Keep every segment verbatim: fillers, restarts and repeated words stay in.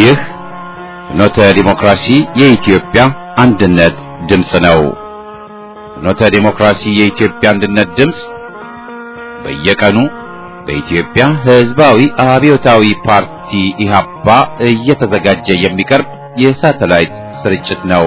ይህ ፍኖተ ዲሞክራሲ የኢትዮጵያ አንድነት ድምፅ ነው። ፍኖተ ዲሞክራሲ የኢትዮጵያ አንድነት ድምፅ በየቀኑ በኢትዮጵያ ሕዝባዊ አብዮታዊ ፓርቲ ኢህአፓ እየተዘጋጀ የሚቀርብ የሳተላይት ስርጭት ነው።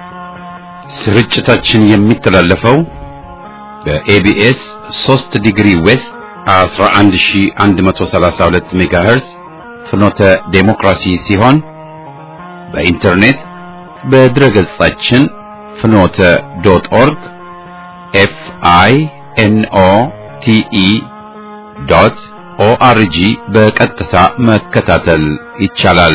ስርጭታችን የሚተላለፈው በኤቢኤስ ሶስት ዲግሪ ዌስት አስራ አንድ ሺህ አንድ መቶ ሰላሳ ሁለት ሜጋሄርዝ ፍኖተ ዴሞክራሲ ሲሆን በኢንተርኔት በድረገጻችን ፍኖተ ዶት ኦርግ ኤፍ አይ ኤን ኦ ቲ ኢ ዶት ኦ አር ጂ በቀጥታ መከታተል ይቻላል።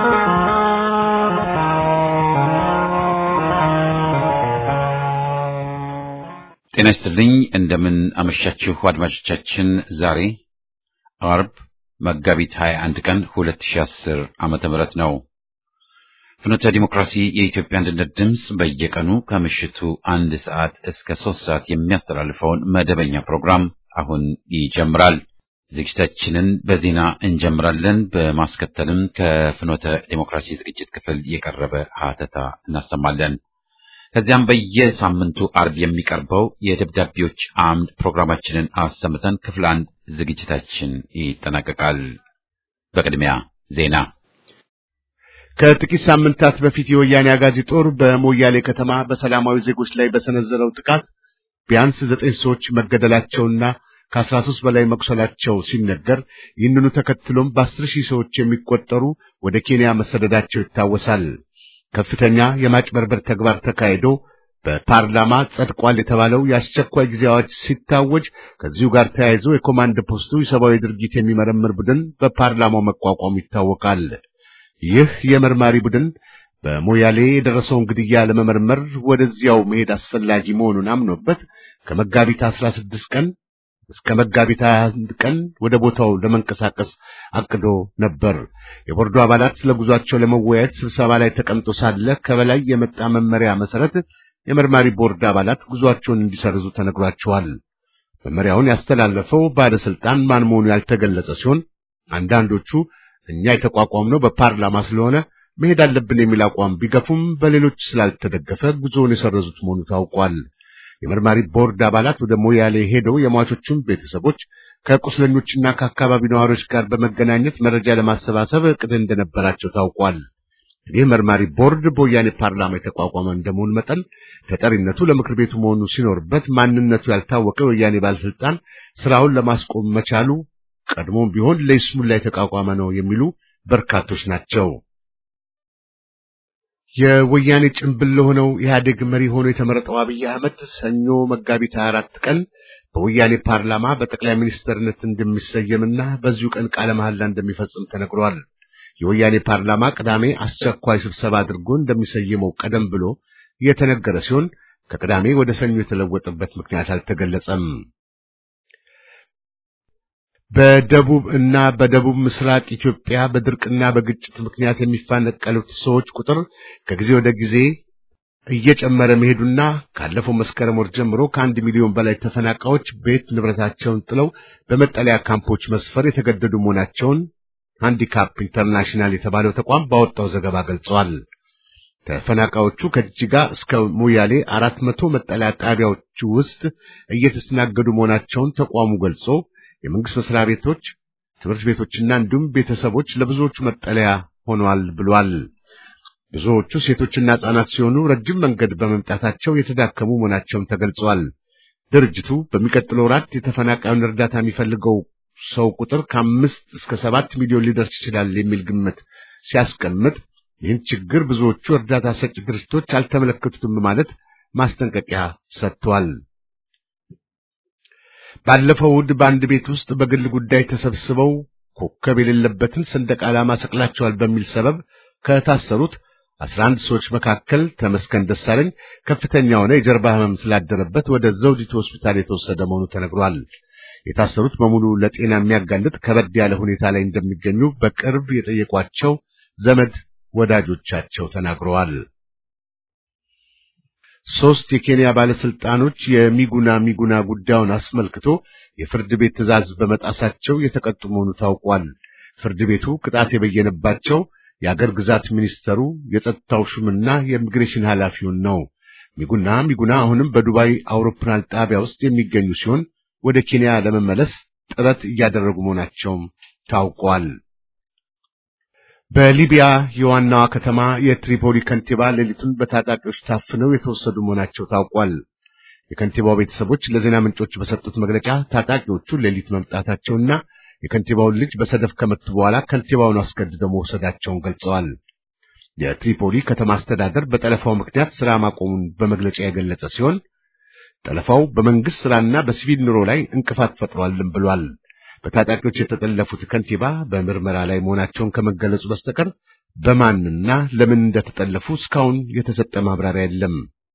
ጤና ይስጥልኝ። እንደምን አመሻችሁ አድማጮቻችን። ዛሬ አርብ መጋቢት ሃያ አንድ ቀን ሁለት ሺህ አስር ዓመተ ምህረት ነው። ፍኖተ ዲሞክራሲ የኢትዮጵያ አንድነት ድምፅ በየቀኑ ከምሽቱ አንድ ሰዓት እስከ ሶስት ሰዓት የሚያስተላልፈውን መደበኛ ፕሮግራም አሁን ይጀምራል። ዝግጅታችንን በዜና እንጀምራለን። በማስከተልም ከፍኖተ ዲሞክራሲ ዝግጅት ክፍል የቀረበ ሀተታ እናሰማለን። ከዚያም በየሳምንቱ አርብ የሚቀርበው የደብዳቤዎች አምድ ፕሮግራማችንን አሰምተን ክፍል አንድ ዝግጅታችን ይጠናቀቃል። በቅድሚያ ዜና። ከጥቂት ሳምንታት በፊት የወያኔ አጋዚ ጦር በሞያሌ ከተማ በሰላማዊ ዜጎች ላይ በሰነዘረው ጥቃት ቢያንስ ዘጠኝ ሰዎች መገደላቸውና ከአስራ ሦስት በላይ መቁሰላቸው ሲነገር፣ ይህንኑ ተከትሎም በአስር ሺህ ሰዎች የሚቆጠሩ ወደ ኬንያ መሰደዳቸው ይታወሳል። ከፍተኛ የማጭበርበር ተግባር ተካሂዶ በፓርላማ ጸድቋል የተባለው የአስቸኳይ ጊዜ አዋጅ ሲታወጅ ከዚሁ ጋር ተያይዞ የኮማንድ ፖስቱ የሰብአዊ ድርጊት የሚመረምር ቡድን በፓርላማው መቋቋሙ ይታወቃል። ይህ የመርማሪ ቡድን በሞያሌ የደረሰውን ግድያ ለመመርመር ወደዚያው መሄድ አስፈላጊ መሆኑን አምኖበት ከመጋቢት አስራ ስድስት ቀን እስከ መጋቢት ሃያ አንድ ቀን ወደ ቦታው ለመንቀሳቀስ አቅዶ ነበር። የቦርዱ አባላት ስለ ጉዟቸው ለመወያየት ስብሰባ ላይ ተቀምጦ ሳለ ከበላይ የመጣ መመሪያ መሰረት የመርማሪ ቦርድ አባላት ጉዟቸውን እንዲሰርዙ ተነግሯቸዋል። መመሪያውን ያስተላለፈው ባለስልጣን ማን መሆኑ ያልተገለጸ ሲሆን፣ አንዳንዶቹ እኛ የተቋቋምነው በፓርላማ ስለሆነ መሄድ አለብን የሚል አቋም ቢገፉም በሌሎች ስላልተደገፈ ጉዞውን የሰረዙት መሆኑ ታውቋል። የመርማሪ ቦርድ አባላት ወደ ሞያሌ ሄደው የሟቾቹን ቤተሰቦች ከቁስለኞችና ከአካባቢ ነዋሪዎች ጋር በመገናኘት መረጃ ለማሰባሰብ እቅድ እንደነበራቸው ታውቋል። ይህ መርማሪ ቦርድ በወያኔ ፓርላማ የተቋቋመ እንደመሆኑ መጠን ተጠሪነቱ ለምክር ቤቱ መሆኑ ሲኖርበት ማንነቱ ያልታወቀ የወያኔ ባለስልጣን ስራውን ለማስቆም መቻሉ ቀድሞም ቢሆን ለይስሙላ የተቋቋመ ነው የሚሉ በርካቶች ናቸው። የወያኔ ጭምብል ለሆነው ኢህአዴግ መሪ ሆኖ የተመረጠው አብይ አህመድ ሰኞ መጋቢት ሃያ አራት ቀን በወያኔ ፓርላማ በጠቅላይ ሚኒስትርነት እንደሚሰየምና በዚሁ ቀን ቃለ መሐላ እንደሚፈጽም ተነግሯል። የወያኔ ፓርላማ ቅዳሜ አስቸኳይ ስብሰባ አድርጎ እንደሚሰየመው ቀደም ብሎ የተነገረ ሲሆን ከቅዳሜ ወደ ሰኞ የተለወጠበት ምክንያት አልተገለጸም። በደቡብ እና በደቡብ ምስራቅ ኢትዮጵያ በድርቅና በግጭት ምክንያት የሚፈናቀሉት ሰዎች ቁጥር ከጊዜ ወደ ጊዜ እየጨመረ መሄዱና ካለፈው መስከረም ወር ጀምሮ ከአንድ ሚሊዮን በላይ ተፈናቃዮች ቤት ንብረታቸውን ጥለው በመጠለያ ካምፖች መስፈር የተገደዱ መሆናቸውን ሃንዲካፕ ኢንተርናሽናል የተባለው ተቋም ባወጣው ዘገባ ገልጸዋል። ተፈናቃዮቹ ከጅጅጋ እስከ ሞያሌ አራት መቶ መጠለያ ጣቢያዎች ውስጥ እየተስተናገዱ መሆናቸውን ተቋሙ ገልጾ የመንግስት መስሪያ ቤቶች፣ ትምህርት ቤቶችና እንዲሁም ቤተሰቦች ለብዙዎቹ መጠለያ ሆነዋል ብሏል። ብዙዎቹ ሴቶችና ሕፃናት ሲሆኑ ረጅም መንገድ በመምጣታቸው የተዳከሙ መሆናቸውን ተገልጿል። ድርጅቱ በሚቀጥለው ወራት የተፈናቃዩን እርዳታ የሚፈልገው ሰው ቁጥር ከአምስት እስከ ሰባት ሚሊዮን ሊደርስ ይችላል የሚል ግምት ሲያስቀምጥ፣ ይህን ችግር ብዙዎቹ እርዳታ ሰጪ ድርጅቶች አልተመለከቱትም ማለት ማስጠንቀቂያ ሰጥቷል። ባለፈው እሑድ በአንድ ቤት ውስጥ በግል ጉዳይ ተሰብስበው ኮከብ የሌለበትን ሰንደቅ ዓላማ ሰቅላቸዋል በሚል ሰበብ ከታሰሩት አስራ አንድ ሰዎች መካከል ተመስገን ደሳለኝ ከፍተኛ የሆነ የጀርባ ህመም ስላደረበት ወደ ዘውዲቱ ሆስፒታል የተወሰደ መሆኑ ተነግሯል። የታሰሩት በሙሉ ለጤና የሚያጋልጥ ከበድ ያለ ሁኔታ ላይ እንደሚገኙ በቅርብ የጠየቋቸው ዘመድ ወዳጆቻቸው ተናግረዋል። ሶስት የኬንያ ባለስልጣኖች የሚጉና ሚጉና ጉዳዩን አስመልክቶ የፍርድ ቤት ትዕዛዝ በመጣሳቸው የተቀጡ መሆኑ ታውቋል። ፍርድ ቤቱ ቅጣት የበየነባቸው የአገር ግዛት ሚኒስተሩ የጸጥታው ሹምና የኢሚግሬሽን ኃላፊውን ነው። ሚጉና ሚጉና አሁንም በዱባይ አውሮፕላን ጣቢያ ውስጥ የሚገኙ ሲሆን ወደ ኬንያ ለመመለስ ጥረት እያደረጉ መሆናቸው ታውቋል። በሊቢያ የዋናዋ ከተማ የትሪፖሊ ከንቲባ ሌሊቱን በታጣቂዎች ታፍነው የተወሰዱ መሆናቸው ታውቋል። የከንቲባው ቤተሰቦች ለዜና ምንጮች በሰጡት መግለጫ ታጣቂዎቹ ሌሊት መምጣታቸውና የከንቲባውን ልጅ በሰደፍ ከመቱ በኋላ ከንቲባውን አስገድደው መውሰዳቸውን ገልጸዋል። የትሪፖሊ ከተማ አስተዳደር በጠለፋው ምክንያት ስራ ማቆሙን በመግለጫ የገለጸ ሲሆን ጠለፋው በመንግስት ስራና በሲቪል ኑሮ ላይ እንቅፋት ፈጥሯልም ብሏል። በታጣቂዎች የተጠለፉት ከንቲባ በምርመራ ላይ መሆናቸውን ከመገለጹ በስተቀር በማንና ለምን እንደተጠለፉ እስካሁን የተሰጠ ማብራሪያ የለም።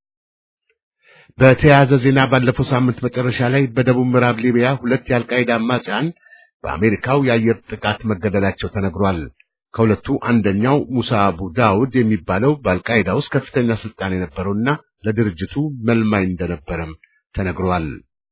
በተያያዘ ዜና ባለፈው ሳምንት መጨረሻ ላይ በደቡብ ምዕራብ ሊቢያ ሁለት የአልቃይዳ አማጽያን በአሜሪካው የአየር ጥቃት መገደላቸው ተነግሯል። ከሁለቱ አንደኛው ሙሳ አቡ ዳውድ የሚባለው በአልቃይዳ ውስጥ ከፍተኛ ስልጣን የነበረውና ለድርጅቱ መልማይ እንደነበረም ተነግሯል።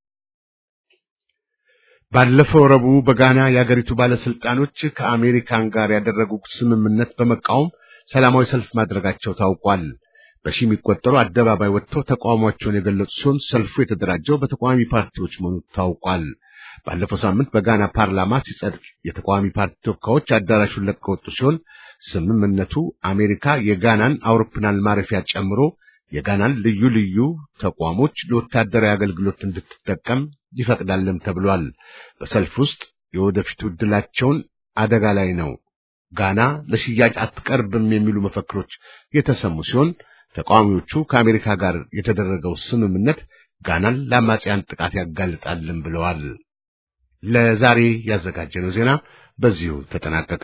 ባለፈው ረቡዕ በጋና የአገሪቱ ባለስልጣኖች ከአሜሪካን ጋር ያደረጉት ስምምነት በመቃወም ሰላማዊ ሰልፍ ማድረጋቸው ታውቋል። በሺ የሚቆጠሩ አደባባይ ወጥተው ተቃውሟቸውን የገለጹ ሲሆን ሰልፉ የተደራጀው በተቃዋሚ ፓርቲዎች መሆኑ ታውቋል። ባለፈው ሳምንት በጋና ፓርላማ ሲጸድቅ የተቃዋሚ ፓርቲ ተወካዮች አዳራሹን ለቀው ወጡ ሲሆን ስምምነቱ አሜሪካ የጋናን አውሮፕላን ማረፊያ ጨምሮ የጋናን ልዩ ልዩ ተቋሞች ለወታደራዊ አገልግሎት እንድትጠቀም ይፈቅዳልም ተብሏል። በሰልፍ ውስጥ የወደፊቱ ዕድላቸውን አደጋ ላይ ነው፣ ጋና ለሽያጭ አትቀርብም የሚሉ መፈክሮች የተሰሙ ሲሆን ተቃዋሚዎቹ ከአሜሪካ ጋር የተደረገው ስምምነት ጋናን ለአማጽያን ጥቃት ያጋልጣልም ብለዋል። ለዛሬ ያዘጋጀነው ዜና በዚሁ ተጠናቀቀ።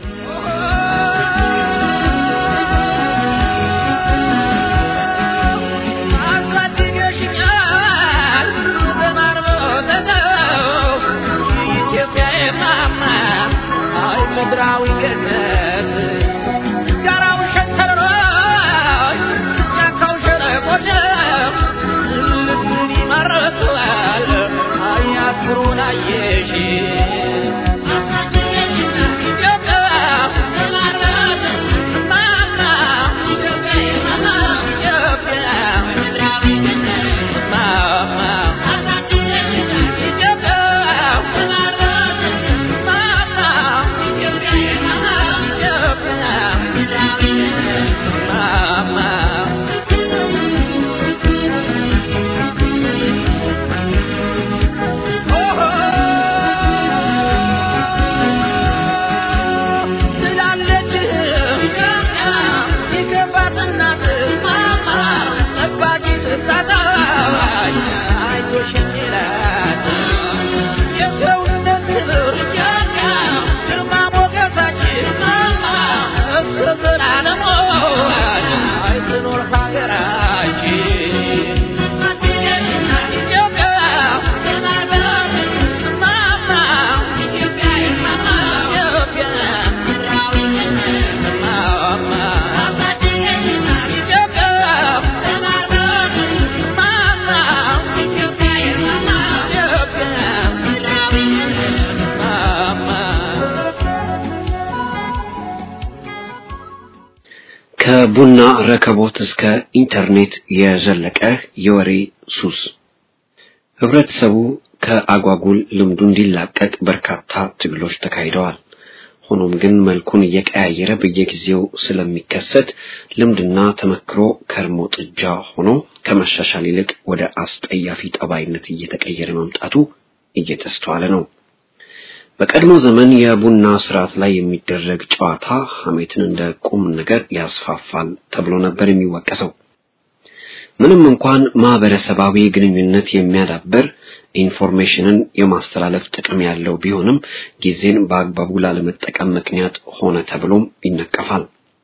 ከቡና ረከቦት እስከ ኢንተርኔት የዘለቀ የወሬ ሱስ ህብረተሰቡ ከአጓጉል ልምዱ እንዲላቀቅ በርካታ ትግሎች ተካሂደዋል። ሆኖም ግን መልኩን እየቀያየረ በየጊዜው ስለሚከሰት ልምድና ተመክሮ ከርሞ ጥጃ ሆኖ ከመሻሻል ይልቅ ወደ አስጠያፊ ጠባይነት እየተቀየረ መምጣቱ እየተስተዋለ ነው። በቀድሞ ዘመን የቡና ስርዓት ላይ የሚደረግ ጨዋታ ሐሜትን እንደ ቁም ነገር ያስፋፋል ተብሎ ነበር የሚወቀሰው። ምንም እንኳን ማህበረሰባዊ ግንኙነት የሚያዳብር ኢንፎርሜሽንን የማስተላለፍ ጥቅም ያለው ቢሆንም ጊዜን በአግባቡ ላለመጠቀም ምክንያት ሆነ ተብሎም ይነቀፋል።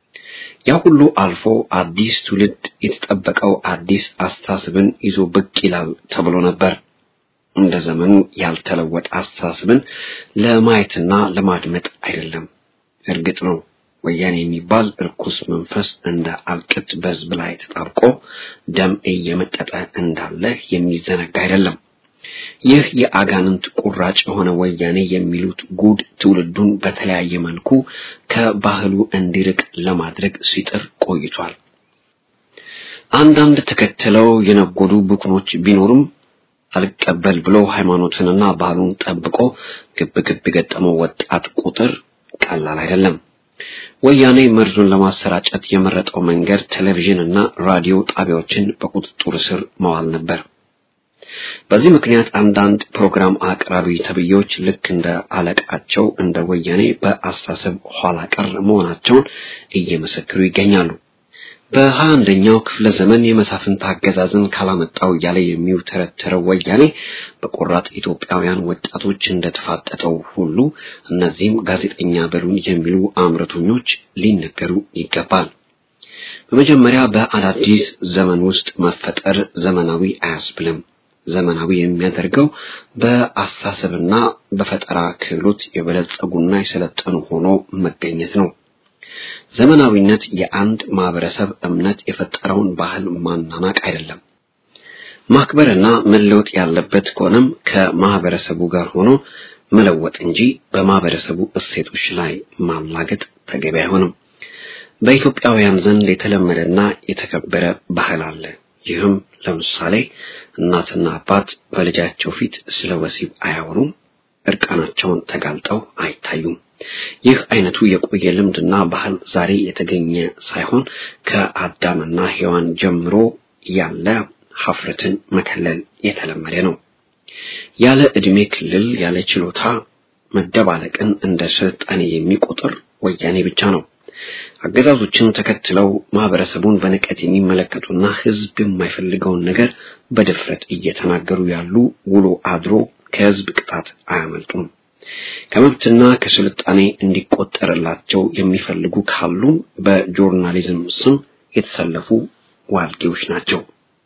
ያ ሁሉ አልፎ አዲስ ትውልድ የተጠበቀው አዲስ አስተሳሰብን ይዞ ብቅ ይላል ተብሎ ነበር። እንደ ዘመኑ ያልተለወጠ አስተሳሰብን ለማየትና ለማድመጥ አይደለም። እርግጥ ነው ወያኔ የሚባል እርኩስ መንፈስ እንደ አልቅት በህዝብ ላይ ተጣብቆ ደም እየመጠጠ እንዳለ የሚዘነጋ አይደለም። ይህ የአጋንንት ቁራጭ የሆነ ወያኔ የሚሉት ጉድ ትውልዱን በተለያየ መልኩ ከባህሉ እንዲርቅ ለማድረግ ሲጥር ቆይቷል። አንዳንድ ተከትለው የነጎዱ ብኩኖች ቢኖሩም አልቀበል ብሎ ሃይማኖትንና ባህሉን ጠብቆ ግብግብ የገጠመው ወጣት ቁጥር ቀላል አይደለም። ወያኔ መርዙን ለማሰራጨት የመረጠው መንገድ ቴሌቪዥንና ራዲዮ ጣቢያዎችን በቁጥጥር ስር ማዋል ነበር። በዚህ ምክንያት አንዳንድ ፕሮግራም አቅራቢ ተብዮች ልክ እንደ አለቃቸው እንደ ወያኔ በአስተሳሰብ ኋላ ቀር መሆናቸውን እየመሰከሩ ይገኛሉ። በሃያ አንደኛው ክፍለ ዘመን የመሳፍንት አገዛዝን ካላመጣው ያለ የሚውተረተረው ወያኔ በቆራጥ ኢትዮጵያውያን ወጣቶች እንደተፋጠጠው ሁሉ እነዚህም ጋዜጠኛ በሉን የሚሉ አምርቶኞች ሊነገሩ ይገባል። በመጀመሪያ በአዳዲስ ዘመን ውስጥ መፈጠር ዘመናዊ አያስብልም። ዘመናዊ የሚያደርገው በአስተሳሰብና በፈጠራ ክህሎት የበለጸጉና የሰለጠኑ ሆኖ መገኘት ነው። ዘመናዊነት የአንድ ማህበረሰብ እምነት የፈጠረውን ባህል ማናናቅ አይደለም። ማክበርና መለወጥ ያለበት ከሆነም ከማህበረሰቡ ጋር ሆኖ መለወጥ እንጂ በማህበረሰቡ እሴቶች ላይ ማላገጥ ተገቢ አይሆንም። በኢትዮጵያውያን ዘንድ የተለመደና የተከበረ ባህል አለ። ይህም ለምሳሌ እናትና አባት በልጃቸው ፊት ስለ ወሲብ አያወሩም፣ እርቃናቸውን ተጋልጠው አይታዩም። ይህ አይነቱ የቆየ ልምድና ባህል ዛሬ የተገኘ ሳይሆን ከአዳምና ሔዋን ጀምሮ ያለ ሀፍረትን መከለል የተለመደ ነው። ያለ እድሜ ክልል ያለ ችሎታ መደባለቅን እንደ ስልጣኔ የሚቆጥር ወያኔ ብቻ ነው። አገዛዞችን ተከትለው ማህበረሰቡን በንቀት የሚመለከቱና ህዝብ የማይፈልገውን ነገር በድፍረት እየተናገሩ ያሉ ውሎ አድሮ ከህዝብ ቅጣት አያመልጡም። ከመብትና ከስልጣኔ እንዲቆጠርላቸው የሚፈልጉ ካሉ በጆርናሊዝም ስም የተሰለፉ ዋልጌዎች ናቸው።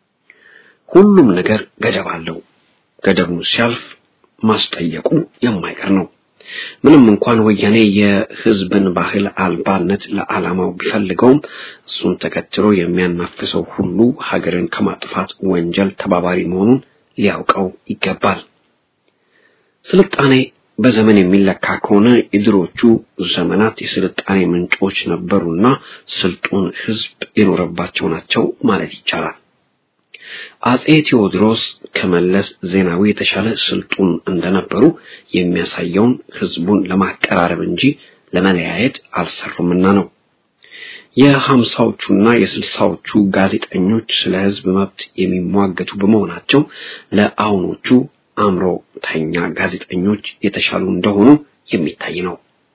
ሁሉም ነገር ገደብ አለው። ገደቡ ሲያልፍ ማስጠየቁ የማይቀር ነው። ምንም እንኳን ወያኔ የህዝብን ባህል አልባነት ለዓላማው ቢፈልገውም እሱን ተከትሎ የሚያናፍሰው ሁሉ ሀገርን ከማጥፋት ወንጀል ተባባሪ መሆኑን ሊያውቀው ይገባል። ስልጣኔ በዘመን የሚለካ ከሆነ የድሮቹ ዘመናት የስልጣኔ ምንጮች ነበሩና ስልጡን ህዝብ የኖረባቸው ናቸው ማለት ይቻላል። አጼ ቴዎድሮስ ከመለስ ዜናዊ የተሻለ ስልጡን እንደነበሩ የሚያሳየውን ህዝቡን ለማቀራረብ እንጂ ለመለያየት አልሰሩምና ነው። የሃምሳዎቹና የስልሳዎቹ ጋዜጠኞች ስለ ህዝብ መብት የሚሟገቱ በመሆናቸው ለአሁኖቹ አምሮ ተኛ ጋዜጠኞች የተሻሉ እንደሆኑ የሚታይ ነው።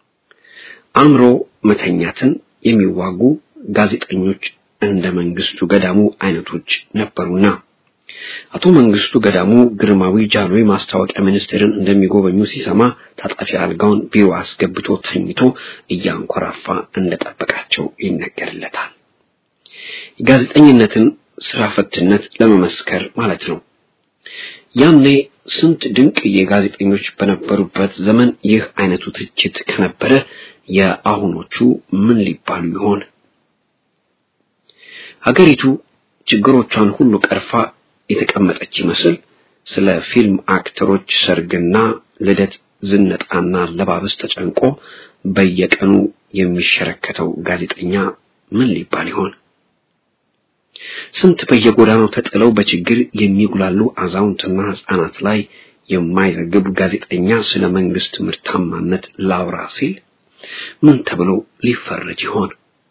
አምሮ መተኛትን የሚዋጉ ጋዜጠኞች እንደ መንግስቱ ገዳሙ አይነቶች ነበሩና አቶ መንግስቱ ገዳሙ ግርማዊ ጃንሆይ ማስታወቂያ ሚኒስቴርን እንደሚጎበኙ ሲሰማ ታጣፊ አልጋውን ቢሮ አስገብቶ ተኝቶ እያንኮራፋ እንደጠበቃቸው ይነገርለታል። ጋዜጠኝነትን ስራ ፈትነት ለመመስከር ማለት ነው። ያኔ ስንት ድንቅ የጋዜጠኞች በነበሩበት ዘመን ይህ አይነቱ ትችት ከነበረ የአሁኖቹ ምን ሊባሉ ይሆን? ሀገሪቱ ችግሮቿን ሁሉ ቀርፋ የተቀመጠች ይመስል ስለ ፊልም አክተሮች ሰርግና ልደት ዝነጣና ለባበስ ተጨንቆ በየቀኑ የሚሸረከተው ጋዜጠኛ ምን ሊባል ይሆን? ስንት በየጎዳናው ተጥለው በችግር የሚጉላሉ አዛውንትና ህፃናት ላይ የማይዘግብ ጋዜጠኛ ስለ መንግስት ምርታማነት ላውራ ሲል ምን ተብሎ ሊፈረጅ ይሆን?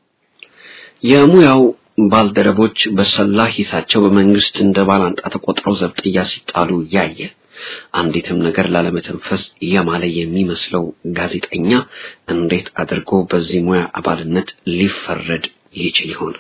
የሙያው ባልደረቦች በሰላ ሂሳቸው በመንግስት እንደ ባላንጣ ተቆጥረው ዘብጥያ ሲጣሉ ያየ አንዲትም ነገር ላለመተንፈስ የማለ የሚመስለው ጋዜጠኛ እንዴት አድርጎ በዚህ ሙያ አባልነት ሊፈረድ ይችል ይሆን?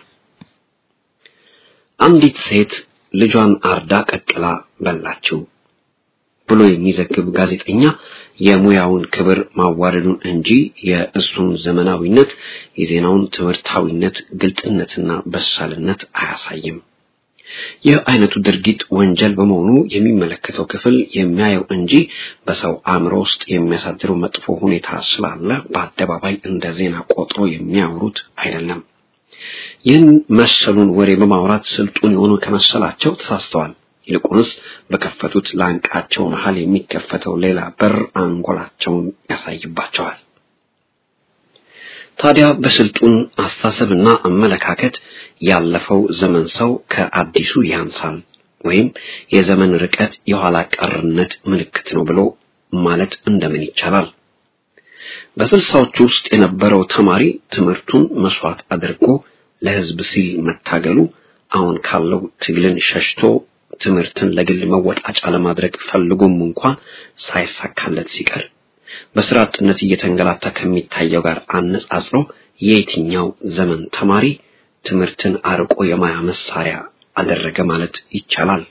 አንዲት ሴት ልጇን አርዳ ቀቅላ በላችው ብሎ የሚዘግብ ጋዜጠኛ የሙያውን ክብር ማዋረዱን እንጂ የእሱን ዘመናዊነት የዜናውን ትምህርታዊነት ግልጥነትና በሳልነት አያሳይም። ይህ አይነቱ ድርጊት ወንጀል በመሆኑ የሚመለከተው ክፍል የሚያየው እንጂ በሰው አእምሮ ውስጥ የሚያሳድረው መጥፎ ሁኔታ ስላለ በአደባባይ እንደ ዜና ቆጥሮ የሚያወሩት አይደለም። ይህን መሰሉን ወሬ በማውራት ስልጡን የሆኑ ከመሰላቸው ተሳስተዋል። ይልቁንስ በከፈቱት ላንቃቸው መሃል የሚከፈተው ሌላ በር አንጎላቸውን ያሳይባቸዋል። ታዲያ በስልጡን አስተሳሰብና አመለካከት ያለፈው ዘመን ሰው ከአዲሱ ያንሳል ወይም የዘመን ርቀት የኋላ ቀርነት ምልክት ነው ብሎ ማለት እንደምን ይቻላል? በስልሳዎቹ ውስጥ የነበረው ተማሪ ትምህርቱን መስዋዕት አድርጎ ለሕዝብ ሲል መታገሉ አሁን ካለው ትግልን ሸሽቶ ትምህርትን ለግል መወጣጫ ለማድረግ ፈልጎም እንኳን ሳይሳካለት ሲቀር በስራ አጥነት እየተንገላታ ከሚታየው ጋር አነጻጽሮ የየትኛው ዘመን ተማሪ ትምህርትን አርቆ የማያ መሳሪያ አደረገ ማለት ይቻላል?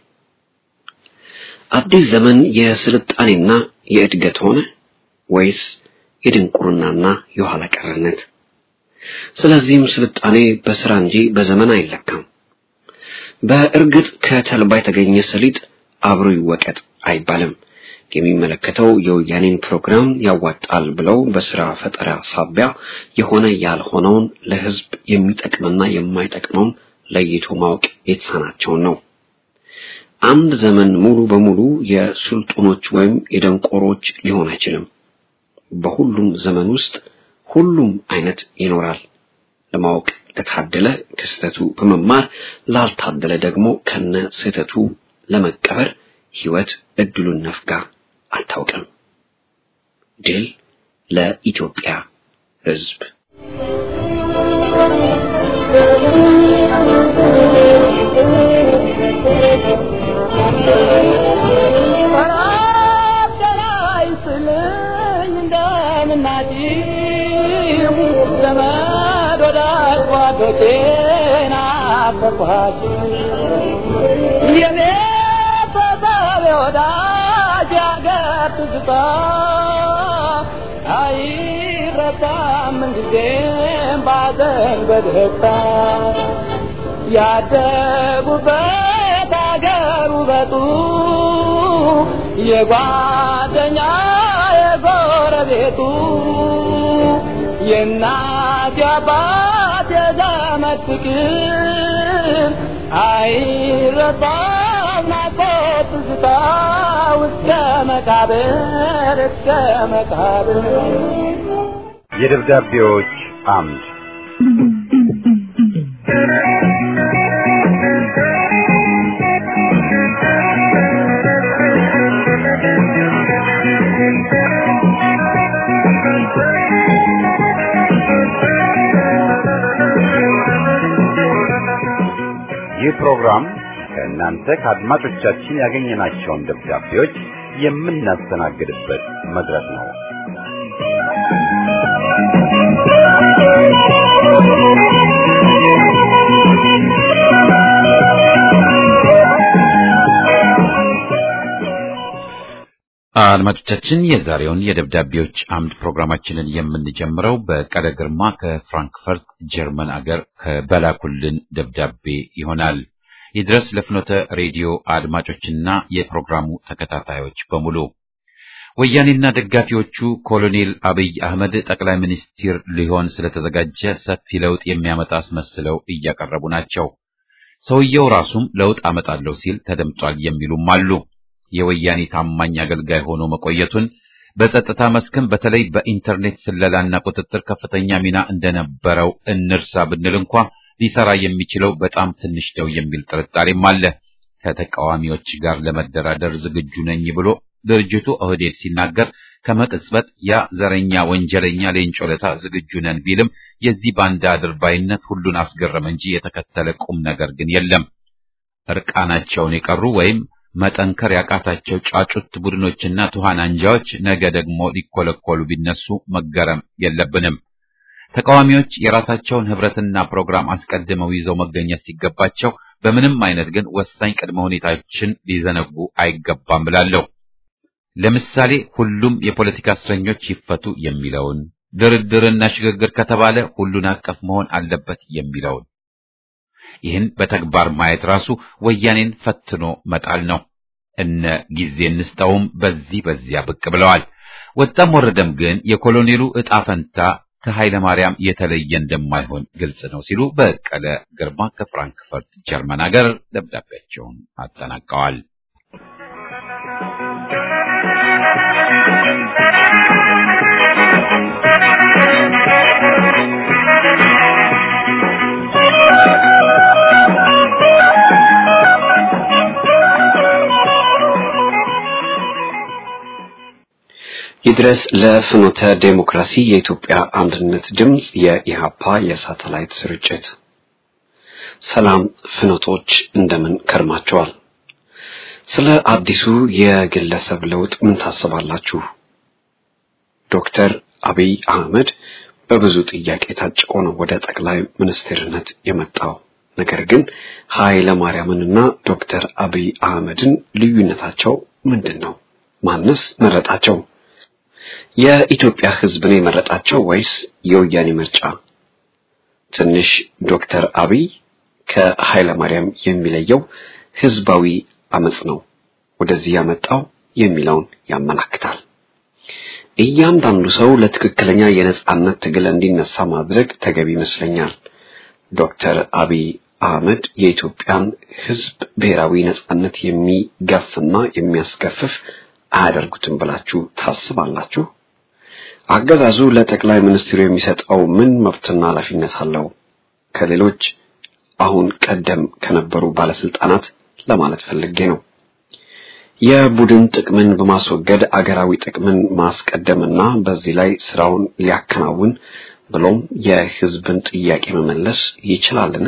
አዲስ ዘመን የስልጣኔና የእድገት ሆነ ወይስ የድንቁርናና የኋላ ቀርነት? ስለዚህም ስልጣኔ በስራ እንጂ በዘመን አይለካም። በእርግጥ ከተልባ የተገኘ ሰሊጥ አብሮ ይወቀጥ አይባልም። የሚመለከተው የወያኔን ፕሮግራም ያዋጣል ብለው በስራ ፈጠራ ሳቢያ የሆነ ያልሆነውን ለህዝብ የሚጠቅምና የማይጠቅመውን ለይቶ ማወቅ የተሳናቸው ነው። አንድ ዘመን ሙሉ በሙሉ የስልጡኖች ወይም የደንቆሮች ሊሆን አይችልም። በሁሉም ዘመን ውስጥ ሁሉም አይነት ይኖራል። ለማወቅ ለታደለ ክስተቱ በመማር ላልታደለ ደግሞ ከነ ስህተቱ ለመቀበር ህይወት እድሉን ነፍጋ አታውቅም። ድል ለኢትዮጵያ ህዝብ። ያደጉበት አገሩ በጡ የጓደኛ የጎረቤቱ የእናት የአባት የዘመድ ፍቅር አይረሳም ናፍቆት ትዝታ እስከ መቃብር እስከ መቃብር። የደብዳቤዎች አምድ ይህ ፕሮግራም ከእናንተ ከአድማጮቻችን ያገኘናቸውን ደብዳቤዎች የምናስተናግድበት መድረክ ነው። አድማጮቻችን የዛሬውን የደብዳቤዎች አምድ ፕሮግራማችንን የምንጀምረው በቀለ ግርማ ከፍራንክፈርት ጀርመን አገር ከበላኩልን ደብዳቤ ይሆናል። ይድረስ ለፍኖተ ሬዲዮ አድማጮችና የፕሮግራሙ ተከታታዮች በሙሉ። ወያኔና ደጋፊዎቹ ኮሎኔል አብይ አህመድ ጠቅላይ ሚኒስትር ሊሆን ስለተዘጋጀ ሰፊ ለውጥ የሚያመጣ አስመስለው እያቀረቡ ናቸው። ሰውየው ራሱም ለውጥ አመጣለሁ ሲል ተደምጧል የሚሉም አሉ። የወያኔ ታማኝ አገልጋይ ሆኖ መቆየቱን በጸጥታ መስክም በተለይ በኢንተርኔት ስለላና ቁጥጥር ከፍተኛ ሚና እንደነበረው እንርሳ ብንል እንኳ ሊሰራ የሚችለው በጣም ትንሽ ነው የሚል ጥርጣሬም አለ። ከተቃዋሚዎች ጋር ለመደራደር ዝግጁ ነኝ ብሎ ድርጅቱ ኦህዴድ ሲናገር ከመቅጽበት ያ ዘረኛ ወንጀለኛ ሌንጮ ለታ ዝግጁ ነን ቢልም የዚህ ባንዳ አድርባይነት ሁሉን አስገረመ እንጂ የተከተለ ቁም ነገር ግን የለም። እርቃናቸውን የቀሩ ወይም መጠንከር ያቃታቸው ጫጩት ቡድኖችና ቱሃን አንጃዎች ነገ ደግሞ ሊኮለኮሉ ቢነሱ መገረም የለብንም። ተቃዋሚዎች የራሳቸውን ህብረትና ፕሮግራም አስቀድመው ይዘው መገኘት ሲገባቸው በምንም አይነት ግን ወሳኝ ቅድመ ሁኔታዎችን ሊዘነጉ አይገባም ብላለሁ። ለምሳሌ ሁሉም የፖለቲካ እስረኞች ይፈቱ የሚለውን፣ ድርድርና ሽግግር ከተባለ ሁሉን አቀፍ መሆን አለበት የሚለውን። ይህን በተግባር ማየት ራሱ ወያኔን ፈትኖ መጣል ነው። እነ ጊዜ እንስጠውም በዚህ በዚያ ብቅ ብለዋል። ወጣም ወረደም ግን የኮሎኔሉ ዕጣ ፈንታ ከኃይለ ማርያም የተለየ እንደማይሆን ግልጽ ነው ሲሉ በቀለ ግርማ ከፍራንክፈርት ጀርመን ሀገር ደብዳቤያቸውን አጠናቀዋል። ይድረስ ለፍኖተ ዴሞክራሲ የኢትዮጵያ አንድነት ድምጽ የኢሃፓ የሳተላይት ስርጭት። ሰላም ፍኖቶች እንደምን ከርማቸዋል? ስለ አዲሱ የግለሰብ ለውጥ ምን ታስባላችሁ? ዶክተር አብይ አህመድ በብዙ ጥያቄ ታጭቆ ነው ወደ ጠቅላይ ሚኒስትርነት የመጣው። ነገር ግን ኃይለ ማርያምንና ዶክተር አብይ አህመድን ልዩነታቸው ምንድነው? ማንስ መረጣቸው? የኢትዮጵያ ሕዝብ ነው የመረጣቸው ወይስ የወያኔ ምርጫ? ትንሽ ዶክተር አብይ ከኃይለ ማርያም የሚለየው ሕዝባዊ አመጽ ነው ወደዚህ ያመጣው የሚለውን ያመለክታል። እያንዳንዱ ሰው ለትክክለኛ የነጻነት ትግል እንዲነሳ ማድረግ ተገቢ ይመስለኛል። ዶክተር አብይ አህመድ የኢትዮጵያን ሕዝብ ብሔራዊ ነጻነት የሚጋፍና የሚያስከፍፍ አያደርጉትም ብላችሁ ታስባላችሁ? አገዛዙ ለጠቅላይ ሚኒስትሩ የሚሰጠው ምን መብትና ኃላፊነት አለው? ከሌሎች አሁን ቀደም ከነበሩ ባለስልጣናት ለማለት ፈልጌ ነው። የቡድን ጥቅምን በማስወገድ አገራዊ ጥቅምን ማስቀደምና በዚህ ላይ ስራውን ሊያከናውን ብሎም የህዝብን ጥያቄ መመለስ ይችላልን?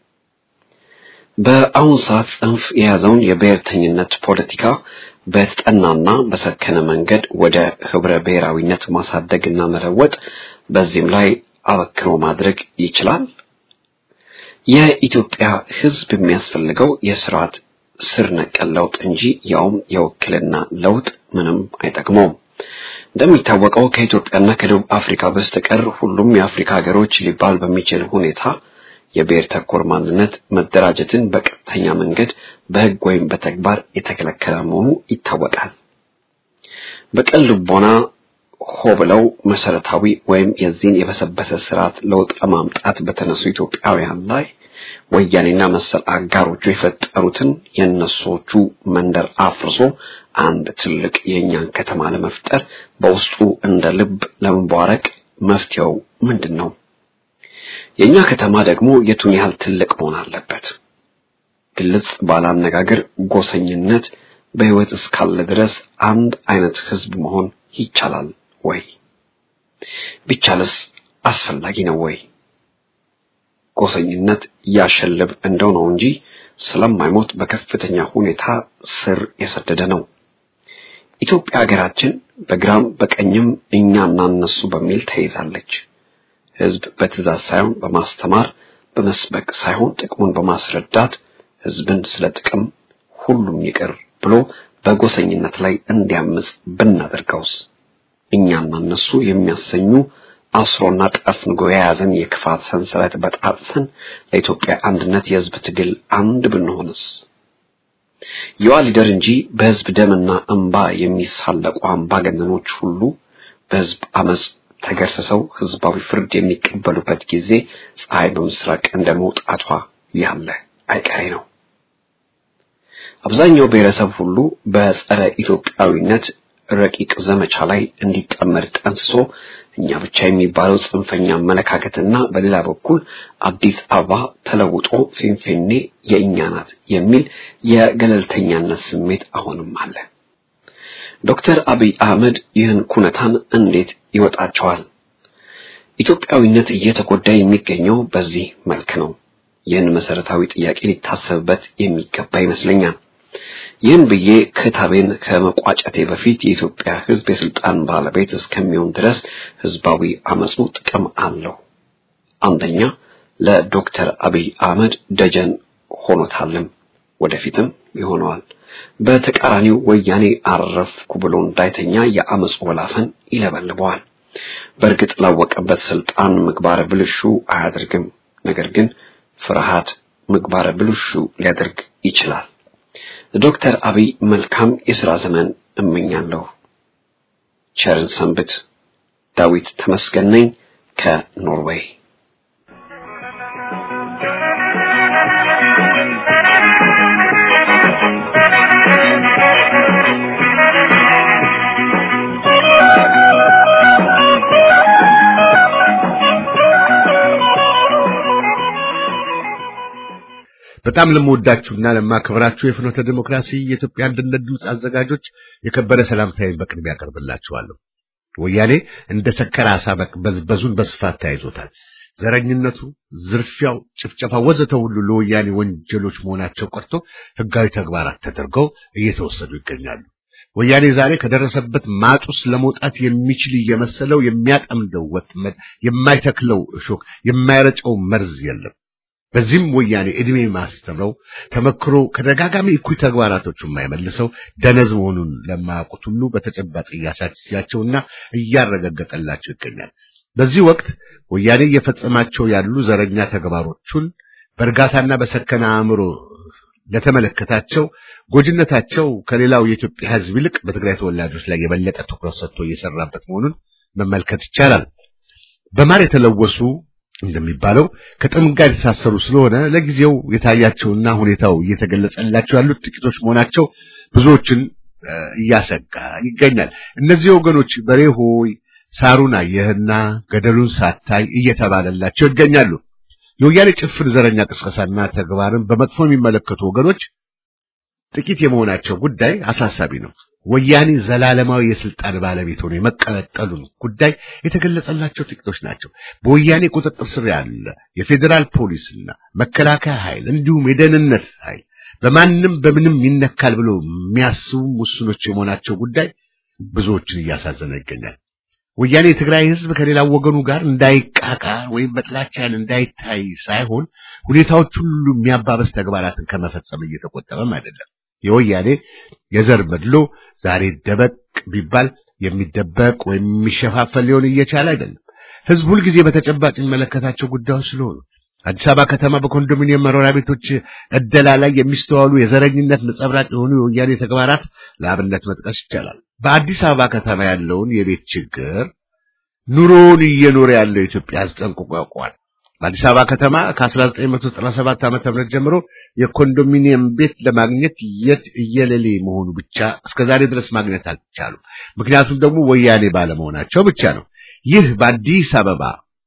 በአሁን ሰዓት ጽንፍ የያዘውን የብሔርተኝነት ፖለቲካ በተጠናና በሰከነ መንገድ ወደ ህብረ ብሔራዊነት ማሳደግና መለወጥ በዚህም ላይ አበክሮ ማድረግ ይችላል። የኢትዮጵያ ህዝብ የሚያስፈልገው የሥርዓት ስር ነቀል ለውጥ እንጂ ያውም የውክልና ለውጥ ምንም አይጠቅመውም። እንደሚታወቀው ከኢትዮጵያና ከደቡብ አፍሪካ በስተቀር ሁሉም የአፍሪካ ሀገሮች ሊባል በሚችል ሁኔታ የብሔር ተኮር ማንነት መደራጀትን በቀጥተኛ መንገድ በህግ ወይም በተግባር የተከለከለ መሆኑ ይታወቃል። በቀል ልቦና ሆ ብለው መሰረታዊ ወይም የዚህን የበሰበሰ ስርዓት ለውጥ ለማምጣት በተነሱ ኢትዮጵያውያን ላይ ወያኔና መሰል አጋሮቹ የፈጠሩትን የነሶቹ መንደር አፍርሶ አንድ ትልቅ የኛን ከተማ ለመፍጠር በውስጡ እንደ ልብ ለመባረክ መፍትሄው ምንድነው? የኛ ከተማ ደግሞ የቱን ያህል ትልቅ መሆን አለበት? ግልጽ ባለ አነጋገር ጎሰኝነት በህይወት እስካለ ድረስ አንድ አይነት ህዝብ መሆን ይቻላል ወይ? ቢቻልስ አስፈላጊ ነው ወይ? ጎሰኝነት ያሸልብ እንደው ነው እንጂ ስለማይሞት በከፍተኛ ሁኔታ ስር የሰደደ ነው። ኢትዮጵያ ሀገራችን በግራም በቀኝም እኛና እነሱ በሚል ተይዛለች። ህዝብ በትዕዛዝ ሳይሆን በማስተማር በመስበክ ሳይሆን ጥቅሙን በማስረዳት ህዝብን ስለ ጥቅም ሁሉም ይቅር ብሎ በጎሰኝነት ላይ እንዲያምጽ ብናደርገውስ? እኛና እነሱ የሚያሰኙ አስሮና ጠፍንጎ የያዘን የክፋት ሰንሰለት በጣጥሰን ለኢትዮጵያ አንድነት የህዝብ ትግል አንድ ብንሆንስ? የዋ ሊደር እንጂ በህዝብ ደምና እንባ የሚሳለቁ አምባገነኖች ሁሉ በህዝብ አመጽ ተገርሰሰው ህዝባዊ ፍርድ የሚቀበሉበት ጊዜ ፀሐይ በምስራቅ እንደመውጣቷ ያለ አይቀሬ ነው። አብዛኛው ብሔረሰብ ሁሉ በጸረ ኢትዮጵያዊነት ረቂቅ ዘመቻ ላይ እንዲጠመድ ጠንስሶ እኛ ብቻ የሚባለው ጽንፈኛ አመለካከትና በሌላ በኩል አዲስ አበባ ተለውጦ ፊንፊኔ የእኛ ናት የሚል የገለልተኛነት ስሜት አሁንም አለ። ዶክተር አብይ አህመድ ይህን ኩነታን እንዴት ይወጣቸዋል? ኢትዮጵያዊነት እየተጎዳ የሚገኘው በዚህ መልክ ነው። ይህን መሰረታዊ ጥያቄ ሊታሰብበት የሚገባ ይመስለኛል። ይህን ብዬ ክታቤን ከመቋጨቴ በፊት የኢትዮጵያ ህዝብ የስልጣን ባለቤት እስከሚሆን ድረስ ህዝባዊ አመጹ ጥቅም አለው። አንደኛ ለዶክተር አብይ አህመድ ደጀን ሆኖታልም ወደፊትም ይሆነዋል። በተቃራኒው ወያኔ አረፍኩ ብሎ እንዳይተኛ የአመጹ ወላፈን ይለበልበዋል። በእርግጥ ላወቀበት ስልጣን ምግባረ ብልሹ አያደርግም። ነገር ግን ፍርሃት ምግባረ ብልሹ ሊያደርግ ይችላል። ዶክተር አብይ መልካም የሥራ ዘመን እመኛለሁ። ቸርን ሰንብት። ዳዊት ተመስገን ነኝ ከኖርዌይ። በጣም ለምወዳችሁና ለማከብራችሁ የፍኖተ ዲሞክራሲ የኢትዮጵያ አንድነት ድምጽ አዘጋጆች የከበረ ሰላምታዬን በቅድሚያ አቀርብላችኋለሁ። ወያኔ እንደ ሰከረ ዓሳ በዝበዙን በስፋት ተያይዞታል። ዘረኝነቱ፣ ዝርፊያው፣ ጭፍጨፋው ወዘተ ሁሉ ለወያኔ ወንጀሎች መሆናቸው ቀርቶ ህጋዊ ተግባራት ተደርገው እየተወሰዱ ይገኛሉ። ወያኔ ዛሬ ከደረሰበት ማጡስ ለመውጣት የሚችል እየመሰለው የሚያጠምደው ወጥመድ፣ የማይተክለው እሾክ፣ የማይረጨው መርዝ የለም። በዚህም ወያኔ እድሜ ማስተምረው ተመክሮ ከደጋጋሚ እኩይ ተግባራቶቹ የማይመልሰው ደነዝ መሆኑን ለማያውቁት ሁሉ በተጨባጭ እያሳያቸውና እያረጋገጠላቸው ይገኛል። በዚህ ወቅት ወያኔ እየፈጸማቸው ያሉ ዘረኛ ተግባሮቹን በእርጋታና በሰከነ አእምሮ ለተመለከታቸው ጎጅነታቸው ከሌላው የኢትዮጵያ ሕዝብ ይልቅ በትግራይ ተወላጆች ላይ የበለጠ ትኩረት ሰጥቶ እየሰራበት መሆኑን መመልከት ይቻላል። በማር የተለወሱ እንደሚባለው ከጥም ጋር የተሳሰሩ ስለሆነ ለጊዜው የታያቸውና ሁኔታው እየተገለጸላቸው ያሉት ጥቂቶች መሆናቸው ብዙዎችን እያሰጋ ይገኛል። እነዚህ ወገኖች በሬሆይ ሳሩን አየህና ገደሉን ሳታይ እየተባለላቸው ይገኛሉ። የወያኔ ጭፍን ዘረኛ ቅስቀሳና ተግባርን በመጥፎ የሚመለከቱ ወገኖች ጥቂት የመሆናቸው ጉዳይ አሳሳቢ ነው። ወያኔ ዘላለማዊ የስልጣን ባለቤት ሆኖ የመቀጠሉን ጉዳይ የተገለጸላቸው ጥቂቶች ናቸው። በወያኔ ቁጥጥር ስር ያለ የፌዴራል ፖሊስና መከላከያ ኃይል እንዲሁም የደህንነት ኃይል በማንም በምንም ይነካል ብሎ የሚያስቡ ሙስኖች የመሆናቸው ጉዳይ ብዙዎችን እያሳዘነ ይገኛል። ወያኔ የትግራይ ሕዝብ ከሌላው ወገኑ ጋር እንዳይቃቃር ወይም በጥላቻ እንዳይታይ ሳይሆን ሁኔታዎች ሁሉ የሚያባበስ ተግባራትን ከመፈጸም እየተቆጠበም አይደለም። የወያኔ የዘር መድሎ ዛሬ ደበቅ ቢባል የሚደበቅ ወይም የሚሸፋፈል ሊሆን እየቻለ አይደለም። ሕዝብ ሁሉ ጊዜ በተጨባጭ የሚመለከታቸው ጉዳዮች ስለሆኑ አዲስ አበባ ከተማ በኮንዶሚኒየም መኖሪያ ቤቶች እደላ ላይ የሚስተዋሉ የዘረኝነት ነጸብራቅ የሆኑ የወያኔ ተግባራት ለአብነት መጥቀስ ይቻላል። በአዲስ አበባ ከተማ ያለውን የቤት ችግር ኑሮውን እየኖረ ያለው ኢትዮጵያ ሕዝብ ጠንቅቆ ያውቀዋል። በአዲስ አበባ ከተማ ከ1997 ዓመተ ምህረት ጀምሮ የኮንዶሚኒየም ቤት ለማግኘት የት እየለሌ መሆኑ ብቻ እስከዛሬ ድረስ ማግኘት አልቻሉ። ምክንያቱም ደግሞ ወያኔ ባለመሆናቸው ብቻ ነው። ይህ በአዲስ አበባ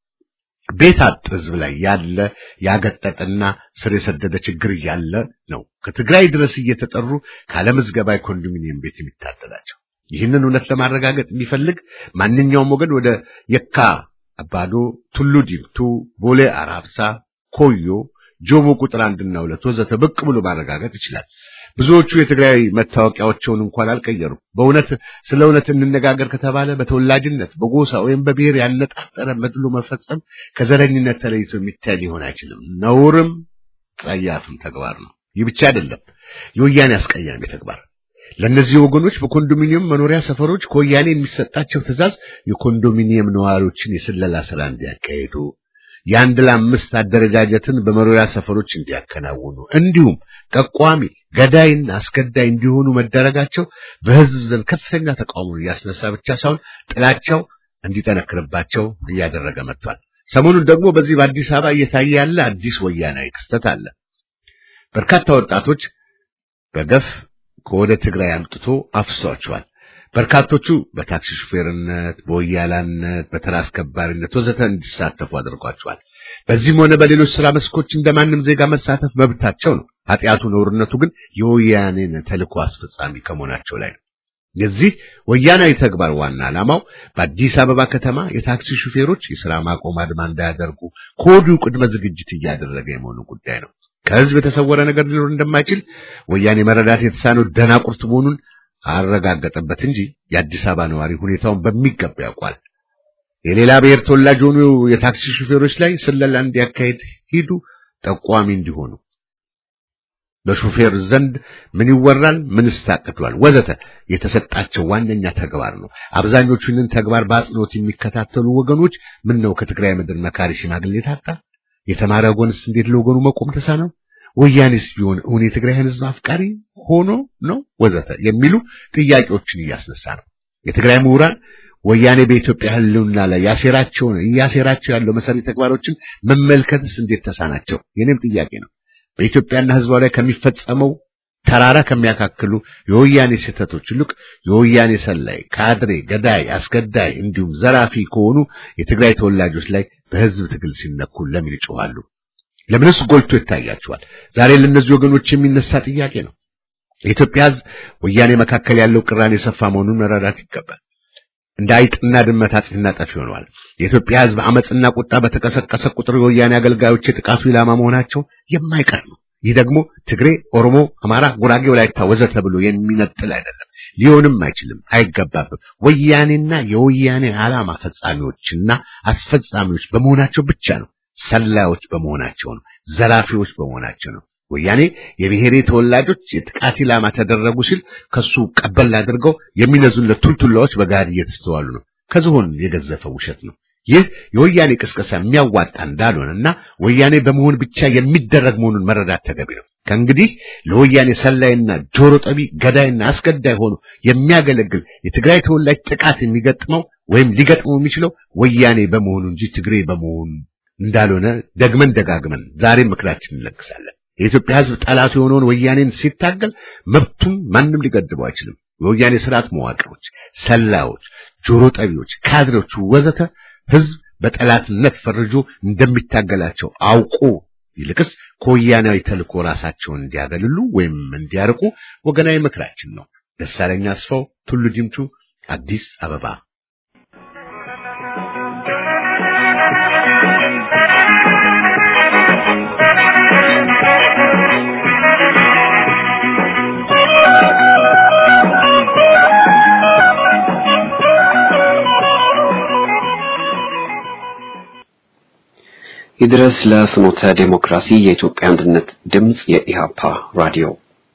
ቤት አጥ ሕዝብ ላይ ያለ ያገጠጠና ስር የሰደደ ችግር ያለ ነው። ከትግራይ ድረስ እየተጠሩ ካለምዝገባ ኮንዶሚኒየም ቤት የሚታደላቸው። ይህንን እውነት ለማረጋገጥ የሚፈልግ ማንኛውም ወገን ወደ የካ አባዶ፣ ቱሉ ዲምቱ፣ ቦሌ አራብሳ፣ ኮዮ፣ ጆሞ ቁጥር አንድና ሁለት ወዘተ ብቅ ብሎ ማረጋገጥ ይችላል። ብዙዎቹ የትግራይ መታወቂያዎችን እንኳን አልቀየሩም። በእውነት ስለ እውነት እንነጋገር ከተባለ በተወላጅነት በጎሳ ወይም በብሔር ያነጣጠረ መድሎ መፈጸም ከዘረኝነት ተለይቶ የሚታይ ሊሆን አይችልም። ነውርም ጸያፍም ተግባር ነው። ይህ ብቻ አይደለም፣ የወያኔ አስቀያሚ ተግባር። ለነዚህ ወገኖች በኮንዶሚኒየም መኖሪያ ሰፈሮች ከወያኔ የሚሰጣቸው ትዕዛዝ የኮንዶሚኒየም ነዋሪዎችን የስለላ ስራ እንዲያካሂዱ፣ የአንድ ለአምስት አደረጃጀትን በመኖሪያ ሰፈሮች እንዲያከናውኑ እንዲሁም ጠቋሚ ገዳይና አስገዳይ እንዲሆኑ መደረጋቸው በሕዝብ ዘንድ ከፍተኛ ተቃውሞ ያስነሳ ብቻ ሳይሆን ጥላቻው እንዲጠነክርባቸው እያደረገ መጥቷል። ሰሞኑን ደግሞ በዚህ በአዲስ አበባ እየታየ ያለ አዲስ ወያናዊ ክስተት አለ። በርካታ ወጣቶች በገፍ ከወደ ትግራይ አምጥቶ አፍሷቸዋል። በርካቶቹ በታክሲ ሹፌርነት፣ በወያላነት፣ በተራ አስከባሪነት ወዘተ እንዲሳተፉ አድርጓቸዋል። በዚህም ሆነ በሌሎች ስራ መስኮች እንደማንም ዜጋ መሳተፍ መብታቸው ነው። ኃጢአቱ ነውርነቱ ግን የወያኔን ተልዕኮ አስፈጻሚ ከመሆናቸው ላይ ነው። የዚህ ወያናዊ ተግባር ዋና ዓላማው በአዲስ አበባ ከተማ የታክሲ ሹፌሮች የሥራ ማቆም አድማ እንዳያደርጉ ከወዲሁ ቅድመ ዝግጅት እያደረገ የመሆኑ ጉዳይ ነው። ከሕዝብ የተሰወረ ነገር ሊኖር እንደማይችል ወያኔ መረዳት የተሳነው ደናቁርት መሆኑን አረጋገጠበት እንጂ የአዲስ አበባ ነዋሪ ሁኔታውን በሚገባ ያውቃል። የሌላ ብሔር ተወላጅ ሆኑ የታክሲ ሹፌሮች ላይ ስለላ እንዲያካሄድ ሂዱ ጠቋሚ እንዲሆኑ በሹፌር ዘንድ ምን ይወራል፣ ምንስ ታቅዷል ወዘተ የተሰጣቸው ዋነኛ ተግባር ነው። አብዛኞቹንን ተግባር በአጽንኦት የሚከታተሉ ወገኖች ምን ነው ከትግራይ ምድር መካሪ ሽማግሌ ታጣ፣ የተማረ ጎንስ እንዴት ለወገኑ መቆም ተሳነው፣ ወያኔስ ቢሆን እውን የትግራይ ሕዝብ አፍቃሪ ሆኖ ነው ወዘተ የሚሉ ጥያቄዎችን እያስነሳ ነው። የትግራይ ምሁራን ወያኔ በኢትዮጵያ ህልውና ላይ ያሴራቸው ያሴራቸው ያለው መሰሪ ተግባሮችን መመልከትስ እንዴት ተሳናቸው? የኔም ጥያቄ ነው። በኢትዮጵያና ህዝቧ ላይ ከሚፈጸመው ተራራ ከሚያካክሉ የወያኔ ስህተቶች ይልቅ የወያኔ ሰላይ፣ ካድሬ፣ ገዳይ፣ አስገዳይ እንዲሁም ዘራፊ ከሆኑ የትግራይ ተወላጆች ላይ በህዝብ ትግል ሲነኩ ለምን ይጮሃሉ? ለምንስ ጎልቶ ይታያቸዋል? ዛሬ ለነዚህ ወገኖች የሚነሳ ጥያቄ ነው። የኢትዮጵያ ህዝብ ወያኔ መካከል ያለው ቅራኔ የሰፋ መሆኑን መረዳት ይገባል። እንደ አይጥና ድመት አጥፊና ጠፊ ሆነዋል። የኢትዮጵያ ህዝብ አመጽና ቁጣ በተቀሰቀሰ ቁጥር የወያኔ አገልጋዮች የጥቃቱ ኢላማ መሆናቸው የማይቀር ነው። ይህ ደግሞ ትግሬ፣ ኦሮሞ፣ አማራ፣ ጉራጌ፣ ወላይታ ወዘተ ተብሎ የሚነጥል አይደለም። ሊሆንም አይችልም፣ አይገባብም። ወያኔና የወያኔ ዓላማ ፈጻሚዎችና አስፈጻሚዎች በመሆናቸው ብቻ ነው። ሰላዮች በመሆናቸው ነው። ዘራፊዎች በመሆናቸው ነው። ወያኔ የብሔሬ ተወላጆች የጥቃት ኢላማ ተደረጉ ሲል ከሱ ቀበል አድርገው የሚነዙለት ቱልቱላዎች በጋድ እየተስተዋሉ ነው። ከዝሆን የገዘፈ ውሸት ነው። ይህ የወያኔ ቅስቀሳ የሚያዋጣ እንዳልሆነና ወያኔ በመሆን ብቻ የሚደረግ መሆኑን መረዳት ተገቢ ነው። ከእንግዲህ ለወያኔ ሰላይና ጆሮ ጠቢ፣ ገዳይና አስገዳይ ሆኖ የሚያገለግል የትግራይ ተወላጅ ጥቃት የሚገጥመው ወይም ሊገጥመው የሚችለው ወያኔ በመሆኑ እንጂ ትግሬ በመሆኑ እንዳልሆነ ደግመን ደጋግመን ዛሬም ምክራችንን እንለግሳለን። የኢትዮጵያ ህዝብ ጠላቱ የሆነውን ወያኔን ሲታገል መብቱን ማንም ሊገድበው አይችልም። የወያኔ ስርዓት መዋቅሮች፣ ሰላዮች፣ ጆሮ ጠቢዎች፣ ካድሬዎች ወዘተ ህዝብ በጠላትነት ፈርጆ እንደሚታገላቸው አውቆ ይልቅስ ከወያኔው ተልእኮ ራሳቸውን እንዲያገልሉ ወይም እንዲያርቁ ወገናዊ ምክራችን ነው። ደሳለኛ አስፋው፣ ቱሉ ዲምቱ፣ አዲስ አበባ። ይድረስ ለፍኖተ ዲሞክራሲ የኢትዮጵያ አንድነት ድምጽ የኢሃፓ ራዲዮ።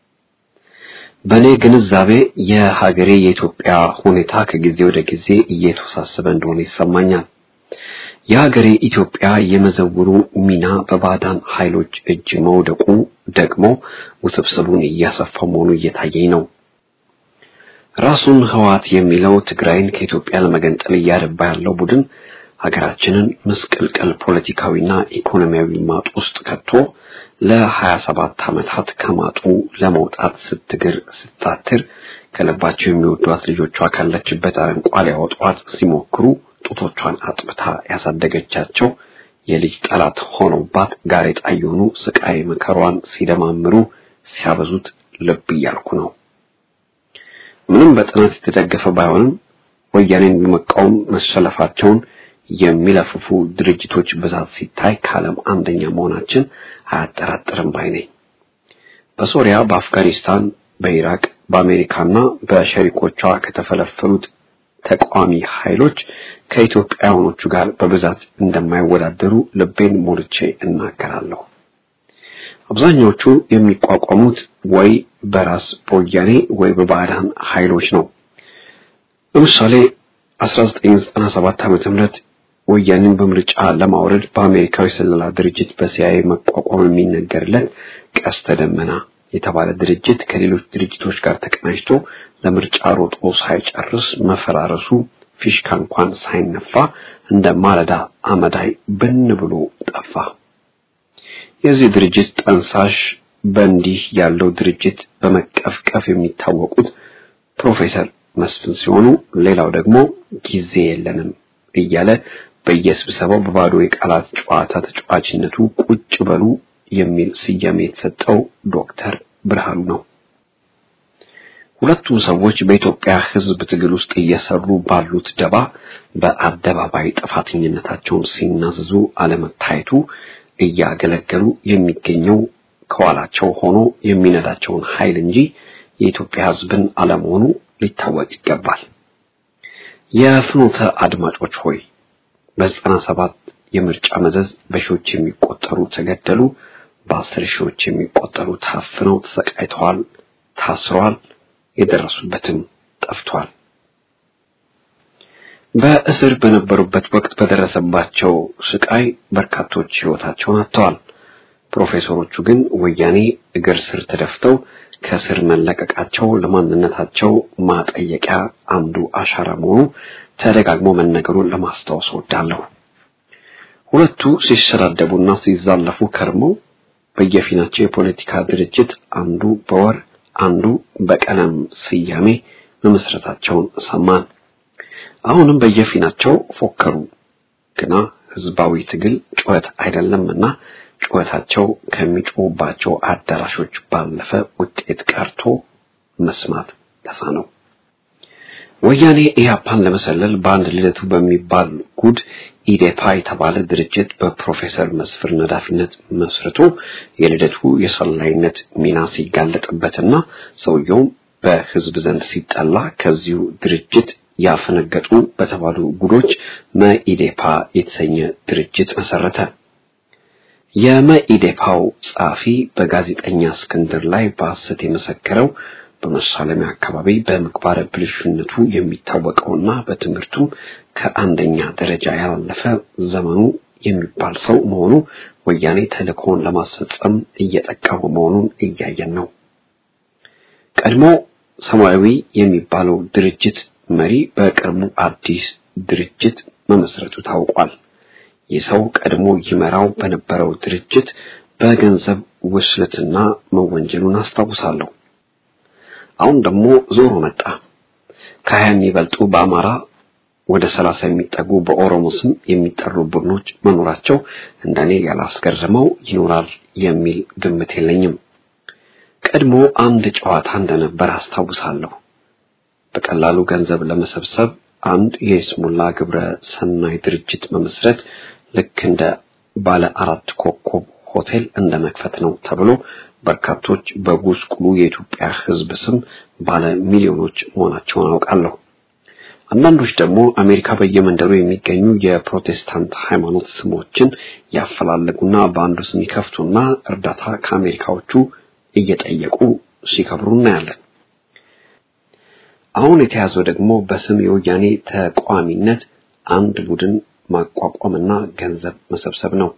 በኔ ግንዛቤ የሀገሬ የኢትዮጵያ ሁኔታ ከጊዜ ወደ ጊዜ እየተወሳሰበ እንደሆነ ይሰማኛል። የሀገሬ ኢትዮጵያ የመዘውሩ ሚና በባዕዳን ኃይሎች እጅ መውደቁ ደግሞ ውስብስቡን እያሰፋ መሆኑ እየታየኝ ነው። ራሱን ህወሓት የሚለው ትግራይን ከኢትዮጵያ ለመገንጠል እያደባ ያለው ቡድን ሀገራችንን መስቀልቀል ፖለቲካዊና ኢኮኖሚያዊ ማጥ ውስጥ ከቶ ለሀያ ሰባት ዓመታት ከማጡ ለመውጣት ስትግር ስታትር ከልባቸው የሚወዷት ልጆቿ ካለችበት አረንቋ ሊያወጧት ሲሞክሩ ጡቶቿን አጥብታ ያሳደገቻቸው የልጅ ጠላት ሆኖባት ጋሬጣ የሆኑ ስቃይ መከሯን ሲደማምሩ ሲያበዙት ልብ እያልኩ ነው። ምንም በጥናት የተደገፈ ባይሆንም ወያኔን በመቃወም መሰለፋቸውን የሚለፍፉ ድርጅቶች ብዛት ሲታይ ካለም አንደኛ መሆናችን አያጠራጥርም ባይ ነኝ። በሶሪያ፣ በአፍጋኒስታን፣ በኢራቅ፣ በአሜሪካና በሸሪኮቿ ከተፈለፈሉት ተቃዋሚ ኃይሎች ከኢትዮጵያውያኖቹ ጋር በብዛት እንደማይወዳደሩ ልቤን ሞልቼ እናገራለሁ። አብዛኞቹ የሚቋቋሙት ወይ በራስ ወያኔ ወይ በባዕዳን ኃይሎች ነው። ለምሳሌ አስራ ዘጠኝ ዘጠና ሰባት ዓመተ ምህረት ወያኔን በምርጫ ለማውረድ በአሜሪካዊ ስለላ ድርጅት በሲአይኤ መቋቋም የሚነገርለት ቀስተ ደመና የተባለ ድርጅት ከሌሎች ድርጅቶች ጋር ተቀናጅቶ ለምርጫ ሮጦ ሳይጨርስ መፈራረሱ ፊሽካ እንኳን ሳይነፋ እንደ ማለዳ አመዳይ ብን ብሎ ጠፋ። የዚህ ድርጅት ጠንሳሽ በእንዲህ ያለው ድርጅት በመቀፍቀፍ የሚታወቁት ፕሮፌሰር መስፍን ሲሆኑ ሌላው ደግሞ ጊዜ የለንም እያለ በየስብሰባው በባዶ የቃላት ጨዋታ ተጫዋችነቱ ቁጭ በሉ የሚል ስያሜ የተሰጠው ዶክተር ብርሃኑ ነው። ሁለቱም ሰዎች በኢትዮጵያ ሕዝብ ትግል ውስጥ እየሰሩ ባሉት ደባ በአደባባይ ጥፋተኝነታቸውን ሲናዘዙ አለመታየቱ እያገለገሉ የሚገኘው ከኋላቸው ሆኖ የሚነዳቸውን ኃይል እንጂ የኢትዮጵያ ሕዝብን አለመሆኑ ሊታወቅ ይገባል። የፍኖተ አድማጮች ሆይ በዘጠና ሰባት የምርጫ መዘዝ በሺዎች የሚቆጠሩ ተገደሉ፣ በአስር ሺዎች የሚቆጠሩ ታፍነው ተሰቃይተዋል፣ ታስረዋል፣ የደረሱበትም ጠፍቷል። በእስር በነበሩበት ወቅት በደረሰባቸው ስቃይ በርካቶች ሕይወታቸውን አጥተዋል። ፕሮፌሰሮቹ ግን ወያኔ እግር ስር ተደፍተው ከስር መለቀቃቸው ለማንነታቸው ማጠየቂያ አንዱ አሻራ መሆኑ ተደጋግሞ መነገሩን ለማስታወስ ወዳለሁ። ሁለቱ ሲሰዳደቡና ሲዛለፉ ከርመው በየፊናቸው የፖለቲካ ድርጅት አንዱ በወር አንዱ በቀለም ስያሜ መመስረታቸውን ሰማን። አሁንም በየፊናቸው ፎከሩ። ግና ህዝባዊ ትግል ጩኸት አይደለምና ጩኸታቸው ከሚጮህባቸው አዳራሾች ባለፈ ውጤት ቀርቶ መስማት ተሳነው። ወያኔ ኢህአፓን ለመሰለል በአንድ ልደቱ በሚባል ጉድ ኢዴፓ የተባለ ድርጅት በፕሮፌሰር መስፍር ነዳፊነት መስርቶ የልደቱ የሰላይነት ሚና ሲጋለጥበትና ሰውየው በህዝብ ዘንድ ሲጠላ ከዚሁ ድርጅት ያፈነገጡ በተባሉ ጉዶች መኢዴፓ የተሰኘ ድርጅት መሰረተ። የመኢዴፓው ጻፊ በጋዜጠኛ እስክንድር ላይ በሐሰት የመሰከረው በመሳለሚያ አካባቢ በምግባረ ብልሹነቱ የሚታወቀውና በትምህርቱም ከአንደኛ ደረጃ ያላለፈ ዘመኑ የሚባል ሰው መሆኑ ወያኔ ተልእኮውን ለማስፈጸም እየጠቀመው መሆኑን እያየን ነው። ቀድሞ ሰማያዊ የሚባለው ድርጅት መሪ በቅርቡ አዲስ ድርጅት መመስረቱ ታውቋል። የሰው ቀድሞ ይመራው በነበረው ድርጅት በገንዘብ ውስልትና መወንጀሉን አስታውሳለሁ። አሁን ደግሞ ዞሮ መጣ። ከሀያ የሚበልጡ በአማራ ወደ ሰላሳ የሚጠጉ በኦሮሞ ስም የሚጠሩ ቡድኖች መኖራቸው እንደኔ ያላስገረመው ይኖራል የሚል ግምት የለኝም። ቀድሞ አንድ ጨዋታ እንደነበር አስታውሳለሁ። በቀላሉ ገንዘብ ለመሰብሰብ አንድ የስሙላ ግብረ ሰናይ ድርጅት መመስረት ልክ እንደ ባለ አራት ኮከብ ሆቴል እንደመክፈት ነው ተብሎ በርካቶች በጉስቁሉ የኢትዮጵያ ሕዝብ ስም ባለ ሚሊዮኖች መሆናቸውን አውቃለሁ። አንዳንዶች ደግሞ አሜሪካ በየመንደሩ የሚገኙ የፕሮቴስታንት ሃይማኖት ስሞችን ያፈላልጉና በአንዱ ስም ይከፍቱና እርዳታ ከአሜሪካዎቹ እየጠየቁ ሲከብሩ እናያለን። አሁን የተያዘው ደግሞ በስም የወያኔ ተቋሚነት አንድ ቡድን ማቋቋምና ገንዘብ መሰብሰብ ነው።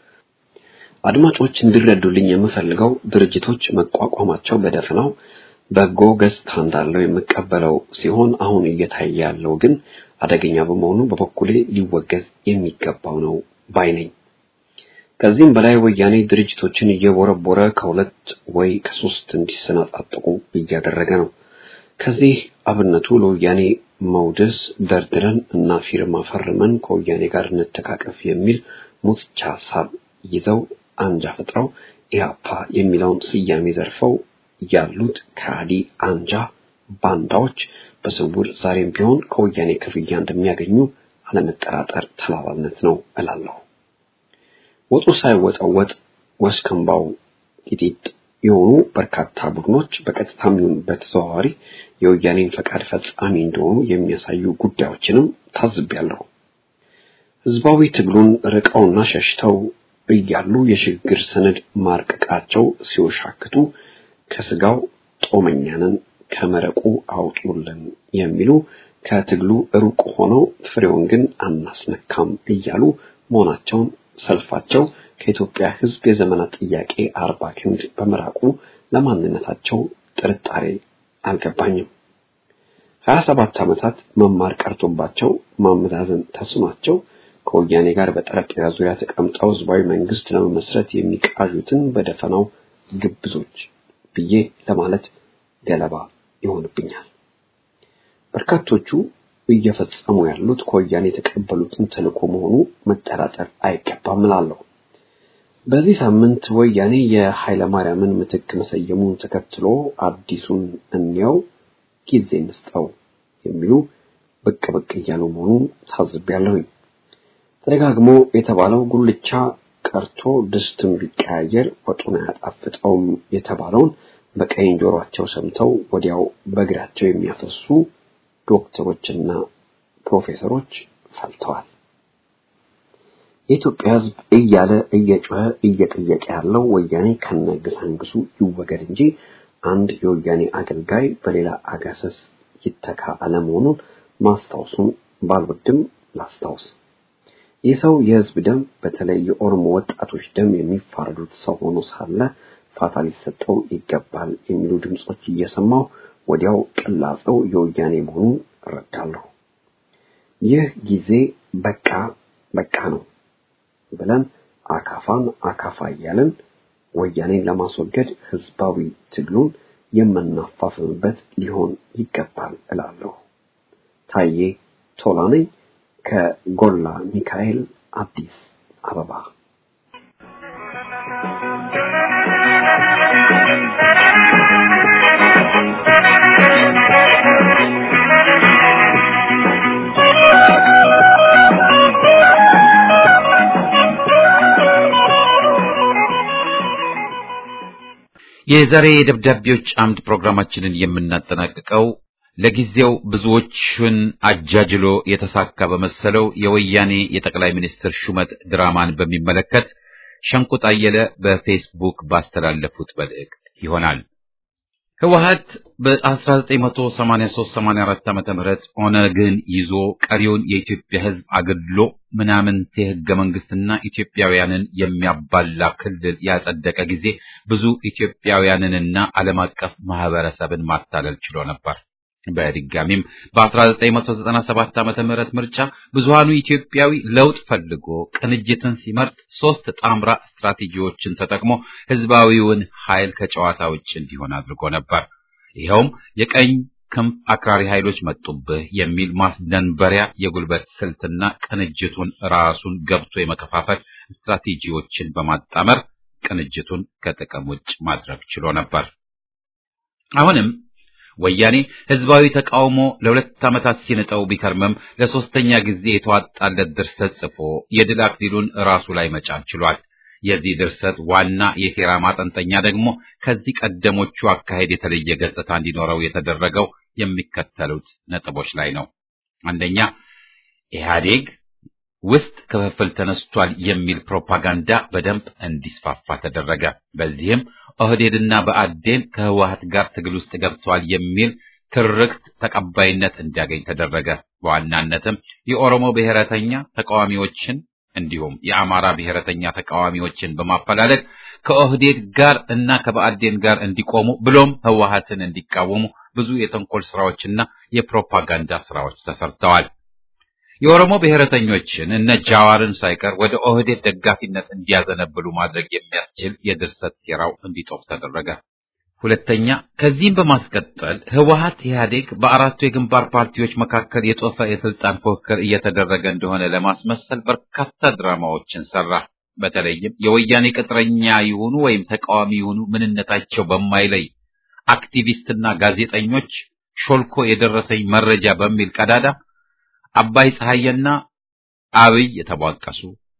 አድማጮች እንዲረዱልኝ የምፈልገው ድርጅቶች መቋቋማቸው በደፈናው በጎ ገጽታ እንዳለው የምቀበለው ሲሆን አሁን እየታየ ያለው ግን አደገኛ በመሆኑ በበኩሌ ሊወገዝ የሚገባው ነው ባይ ነኝ። ከዚህም በላይ ወያኔ ድርጅቶችን እየቦረቦረ ከሁለት ወይ ከሶስት እንዲሰናጣጡ እያደረገ ነው። ከዚህ አብነቱ ለወያኔ መውደስ ደርድረን እና ፊርማ ፈርመን ከወያኔ ጋር እንተቃቀፍ የሚል ሙትቻ ሐሳብ ይዘው አንጃ ፈጥረው ኢህአፓ የሚለውን ስያሜ ዘርፈው ያሉት ካዲ አንጃ ባንዳዎች በስውር ዛሬም ቢሆን ከወያኔ ክፍያ እንደሚያገኙ አለመጠራጠር ተላላነት ነው እላለሁ። ወጡ ሳይወጣወጥ ወስከምባው ጥቂት የሆኑ በርካታ ቡድኖች በቀጥታም ይሁን በተዘዋዋሪ የወያኔን ፈቃድ ፈጻሚ እንደሆኑ የሚያሳዩ ጉዳዮችንም ታዝቤያለሁ። ህዝባዊ ትግሉን ርቀውና ሸሽተው እያሉ የሽግግር ሰነድ ማርቀቃቸው ሲወሻክቱ ከስጋው ጦመኛንን ከመረቁ አውጡልን የሚሉ ከትግሉ ሩቅ ሆነው ፍሬውን ግን አናስነካም እያሉ መሆናቸውን ሰልፋቸው ከኢትዮጵያ ህዝብ የዘመናት ጥያቄ አርባ ክንድ በመራቁ ለማንነታቸው ጥርጣሬ አልገባኝም። ሀያ ሰባት ዓመታት መማር ቀርቶባቸው ማመዛዘን ተስኗቸው ከወያኔ ጋር በጠረጴዛ ዙሪያ ተቀምጠው ህዝባዊ መንግስት ለመመስረት የሚቃዡትን በደፈናው ግብዞች ብዬ ለማለት ገለባ ይሆንብኛል። በርካቶቹ እየፈጸሙ ያሉት ከወያኔ የተቀበሉትን ተልእኮ መሆኑ መጠራጠር አይገባም እላለሁ። በዚህ ሳምንት ወያኔ የኃይለ ማርያምን ምትክ መሰየሙን ተከትሎ አዲሱን እንየው ጊዜ እንስጠው የሚሉ ብቅ ብቅ እያሉ መሆኑን ታዝቤያለሁ። ተደጋግሞ የተባለው ጉልቻ ቀርቶ ድስትም ቢቀያየር ወጡን አያጣፍጠውም የተባለውን በቀኝ ጆሮአቸው ሰምተው ወዲያው በእግራቸው የሚያፈሱ ዶክተሮችና ፕሮፌሰሮች ፈልተዋል። የኢትዮጵያ ህዝብ እያለ እየጮኸ እየጠየቀ ያለው ወያኔ ከነግሳንግሱ ይወገድ እንጂ አንድ የወያኔ አገልጋይ በሌላ አጋሰስ ይተካ አለመሆኑን ማስታወሱን ባልወድም ላስታውስ። የሰው የህዝብ ደም በተለይ የኦሮሞ ወጣቶች ደም የሚፋረዱት ሰው ሆኖ ሳለ ፋታ ሊሰጠው ይገባል የሚሉ ድምጾች እየሰማው ወዲያው ቅላጼው የወያኔ መሆኑን እረዳለሁ። ይህ ጊዜ በቃ በቃ ነው ብለን አካፋን አካፋ እያልን ወያኔን ለማስወገድ ህዝባዊ ትግሉን የምናፋፍምበት ሊሆን ይገባል እላለሁ። ታዬ ቶላ ነኝ ከጎላ ሚካኤል አዲስ አበባ። የዛሬ የደብዳቤዎች አምድ ፕሮግራማችንን የምናጠናቅቀው ለጊዜው ብዙዎችን አጃጅሎ የተሳካ በመሰለው የወያኔ የጠቅላይ ሚኒስትር ሹመት ድራማን በሚመለከት ሸንቁጥ አየለ በፌስቡክ ባስተላለፉት መልእክት ይሆናል። ህወሓት በ1983 ሰማንያ አራት ዓመተ ምህረት ኦነግን ይዞ ቀሪውን የኢትዮጵያ ህዝብ አገድሎ ምናምንቴ ህገ መንግስትና ኢትዮጵያውያንን የሚያባላ ክልል ያጸደቀ ጊዜ ብዙ ኢትዮጵያውያንንና ዓለም አቀፍ ማህበረሰብን ማታለል ችሎ ነበር። በድጋሚም በ1997 ዓመተ ምህረት ምርጫ ብዙሃኑ ኢትዮጵያዊ ለውጥ ፈልጎ ቅንጅትን ሲመርጥ ሶስት ጣምራ ስትራቴጂዎችን ተጠቅሞ ህዝባዊውን ኃይል ከጨዋታ ውጭ እንዲሆን አድርጎ ነበር። ይኸውም የቀኝ ክንፍ አክራሪ ኃይሎች መጡብህ የሚል ማስደንበሪያ የጉልበት ስልትና ቅንጅቱን ራሱን ገብቶ የመከፋፈል ስትራቴጂዎችን በማጣመር ቅንጅቱን ከጥቅም ውጭ ማድረግ ችሎ ነበር። አሁንም ወያኔ ህዝባዊ ተቃውሞ ለሁለት ዓመታት ሲነጠው ቢከርምም ለሶስተኛ ጊዜ የተዋጣለት ድርሰት ጽፎ የድል አክሊሉን ራሱ ላይ መጫን ችሏል። የዚህ ድርሰት ዋና የሴራ ማጠንጠኛ ደግሞ ከዚህ ቀደሞቹ አካሄድ የተለየ ገጽታ እንዲኖረው የተደረገው የሚከተሉት ነጥቦች ላይ ነው። አንደኛ፣ ኢህአዴግ ውስጥ ክፍፍል ተነስቷል የሚል ፕሮፓጋንዳ በደንብ እንዲስፋፋ ተደረገ። በዚህም ኦህዴድና በአዴን ከህወሓት ጋር ትግል ውስጥ ገብተዋል የሚል ትርክት ተቀባይነት እንዲያገኝ ተደረገ። በዋናነትም የኦሮሞ ብሔረተኛ ተቃዋሚዎችን እንዲሁም የአማራ ብሔረተኛ ተቃዋሚዎችን በማፈላለግ ከኦህዴድ ጋር እና ከበአዴን ጋር እንዲቆሙ ብሎም ህወሓትን እንዲቃወሙ ብዙ የተንኮል ስራዎችና የፕሮፓጋንዳ ስራዎች ተሰርተዋል። የኦሮሞ ብሔረተኞችን እነ ጃዋርን ሳይቀር ወደ ኦህዴድ ደጋፊነት እንዲያዘነብሉ ማድረግ የሚያስችል የድርሰት ሴራው እንዲጦፍ ተደረገ። ሁለተኛ፣ ከዚህም በማስቀጠል ህወሓት ኢህአዴግ በአራቱ የግንባር ፓርቲዎች መካከል የጦፈ የስልጣን ፉክክር እየተደረገ እንደሆነ ለማስመሰል በርካታ ድራማዎችን ሰራ። በተለይም የወያኔ ቅጥረኛ ይሁኑ ወይም ተቃዋሚ ይሁኑ ምንነታቸው በማይለይ አክቲቪስትና ጋዜጠኞች ሾልኮ የደረሰኝ መረጃ በሚል ቀዳዳ አባይ ፀሐይና አብይ የተቧቀሱ፣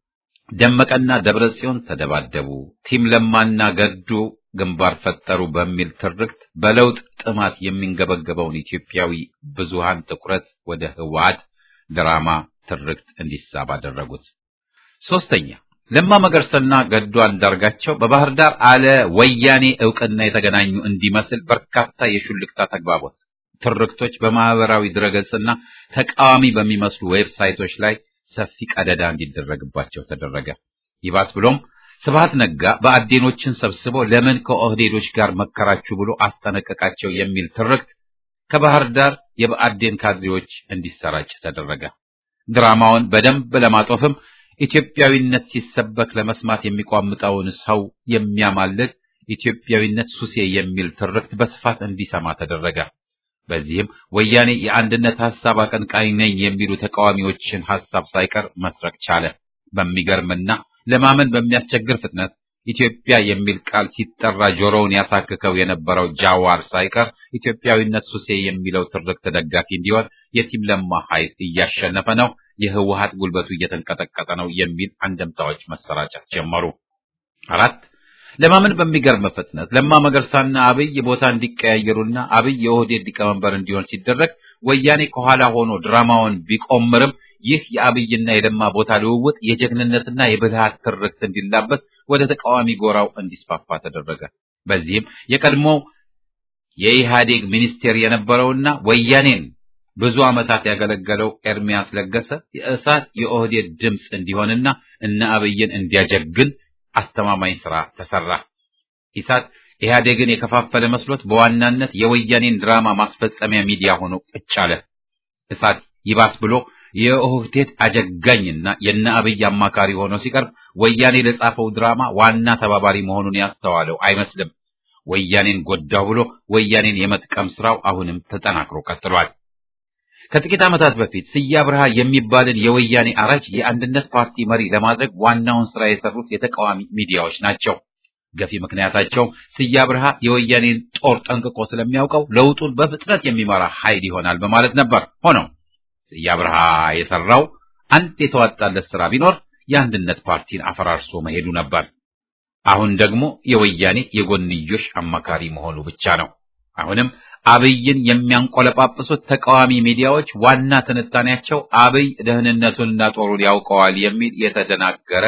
ደመቀና ደብረጽዮን ተደባደቡ፣ ቲም ለማና ገዱ ግንባር ፈጠሩ በሚል ትርክት በለውጥ ጥማት የሚንገበገበውን ኢትዮጵያዊ ብዙሃን ትኩረት ወደ ህወሓት ድራማ ትርክት እንዲሳብ አደረጉት። ሶስተኛ፣ ለማ መገርሳና ገዱ አንዳርጋቸው በባህር ዳር አለ ወያኔ ዕውቅና የተገናኙ እንዲመስል በርካታ የሹልክታ ተግባቦት ትርክቶች በማህበራዊ ድረገጽና ተቃዋሚ በሚመስሉ ዌብሳይቶች ላይ ሰፊ ቀደዳ እንዲደረግባቸው ተደረገ። ይባስ ብሎም ስብሐት ነጋ በአዴኖችን ሰብስቦ ለምን ከኦህዴዶች ጋር መከራችሁ ብሎ አስጠነቀቃቸው የሚል ትርክት ከባህር ዳር የበአዴን ካድሬዎች እንዲሰራጭ ተደረገ። ድራማውን በደንብ ለማጦፍም ኢትዮጵያዊነት ሲሰበክ ለመስማት የሚቋምጠውን ሰው የሚያማልል ኢትዮጵያዊነት ሱሴ የሚል ትርክት በስፋት እንዲሰማ ተደረገ። በዚህም ወያኔ የአንድነት ሐሳብ አቀንቃኝ ነኝ የሚሉ ተቃዋሚዎችን ሐሳብ ሳይቀር መስረቅ ቻለ። በሚገርምና ለማመን በሚያስቸግር ፍጥነት ኢትዮጵያ የሚል ቃል ሲጠራ ጆሮውን ያሳክከው የነበረው ጃዋር ሳይቀር ኢትዮጵያዊነት ሱሴ የሚለው ትርክት ደጋፊ እንዲሆን የቲም ለማ ኃይል እያሸነፈ ነው፣ የህወሓት ጉልበቱ እየተንቀጠቀጠ ነው የሚል አንደምታዎች መሰራጨት ጀመሩ። አራት ለማመን በሚገርም ፍጥነት ለማ መገርሳና አብይ ቦታ እንዲቀያየሩና አብይ የኦህዴድ ሊቀመንበር እንዲሆን ሲደረግ ወያኔ ከኋላ ሆኖ ድራማውን ቢቆምርም ይህ የአብይና የለማ ቦታ ልውውጥ የጀግንነትና የብልሃት ትርክት እንዲላበስ ወደ ተቃዋሚ ጎራው እንዲስፋፋ ተደረገ። በዚህም የቀድሞ የኢህአዴግ ሚኒስቴር የነበረውና ወያኔን ብዙ ዓመታት ያገለገለው ኤርሚያስ ለገሰ የእሳት የኦህዴድ ድምጽ እንዲሆንና እነ አብይን እንዲያጀግን አስተማማኝ ስራ ተሰራ። ኢሳት ኢህአዴግን የከፋፈለ መስሎት በዋናነት የወያኔን ድራማ ማስፈጸሚያ ሚዲያ ሆኖ ቁጭ አለ። ኢሳት ይባስ ብሎ የኦህዴድ አጀጋኝና የነ አብይ አማካሪ ሆኖ ሲቀርብ ወያኔ ለጻፈው ድራማ ዋና ተባባሪ መሆኑን ያስተዋለው አይመስልም። ወያኔን ጎዳው ብሎ ወያኔን የመጥቀም ስራው አሁንም ተጠናክሮ ቀጥሏል። ከጥቂት ዓመታት በፊት ስዬ አብርሃ የሚባልን የወያኔ አራጅ የአንድነት ፓርቲ መሪ ለማድረግ ዋናውን ስራ የሰሩት የተቃዋሚ ሚዲያዎች ናቸው። ገፊ ምክንያታቸው ስዬ አብርሃ የወያኔን ጦር ጠንቅቆ ስለሚያውቀው ለውጡን በፍጥነት የሚመራ ኃይል ይሆናል በማለት ነበር። ሆኖም ስዬ አብርሃ የሰራው አንድ የተዋጣለት ስራ ቢኖር የአንድነት ፓርቲን አፈራርሶ መሄዱ ነበር። አሁን ደግሞ የወያኔ የጎንዮሽ አማካሪ መሆኑ ብቻ ነው። አሁንም አብይን የሚያንቆለጳጵሱት ተቃዋሚ ሚዲያዎች ዋና ትንታኔያቸው አብይ ደህንነቱንና ጦሩን ያውቀዋል የሚል የተደናገረ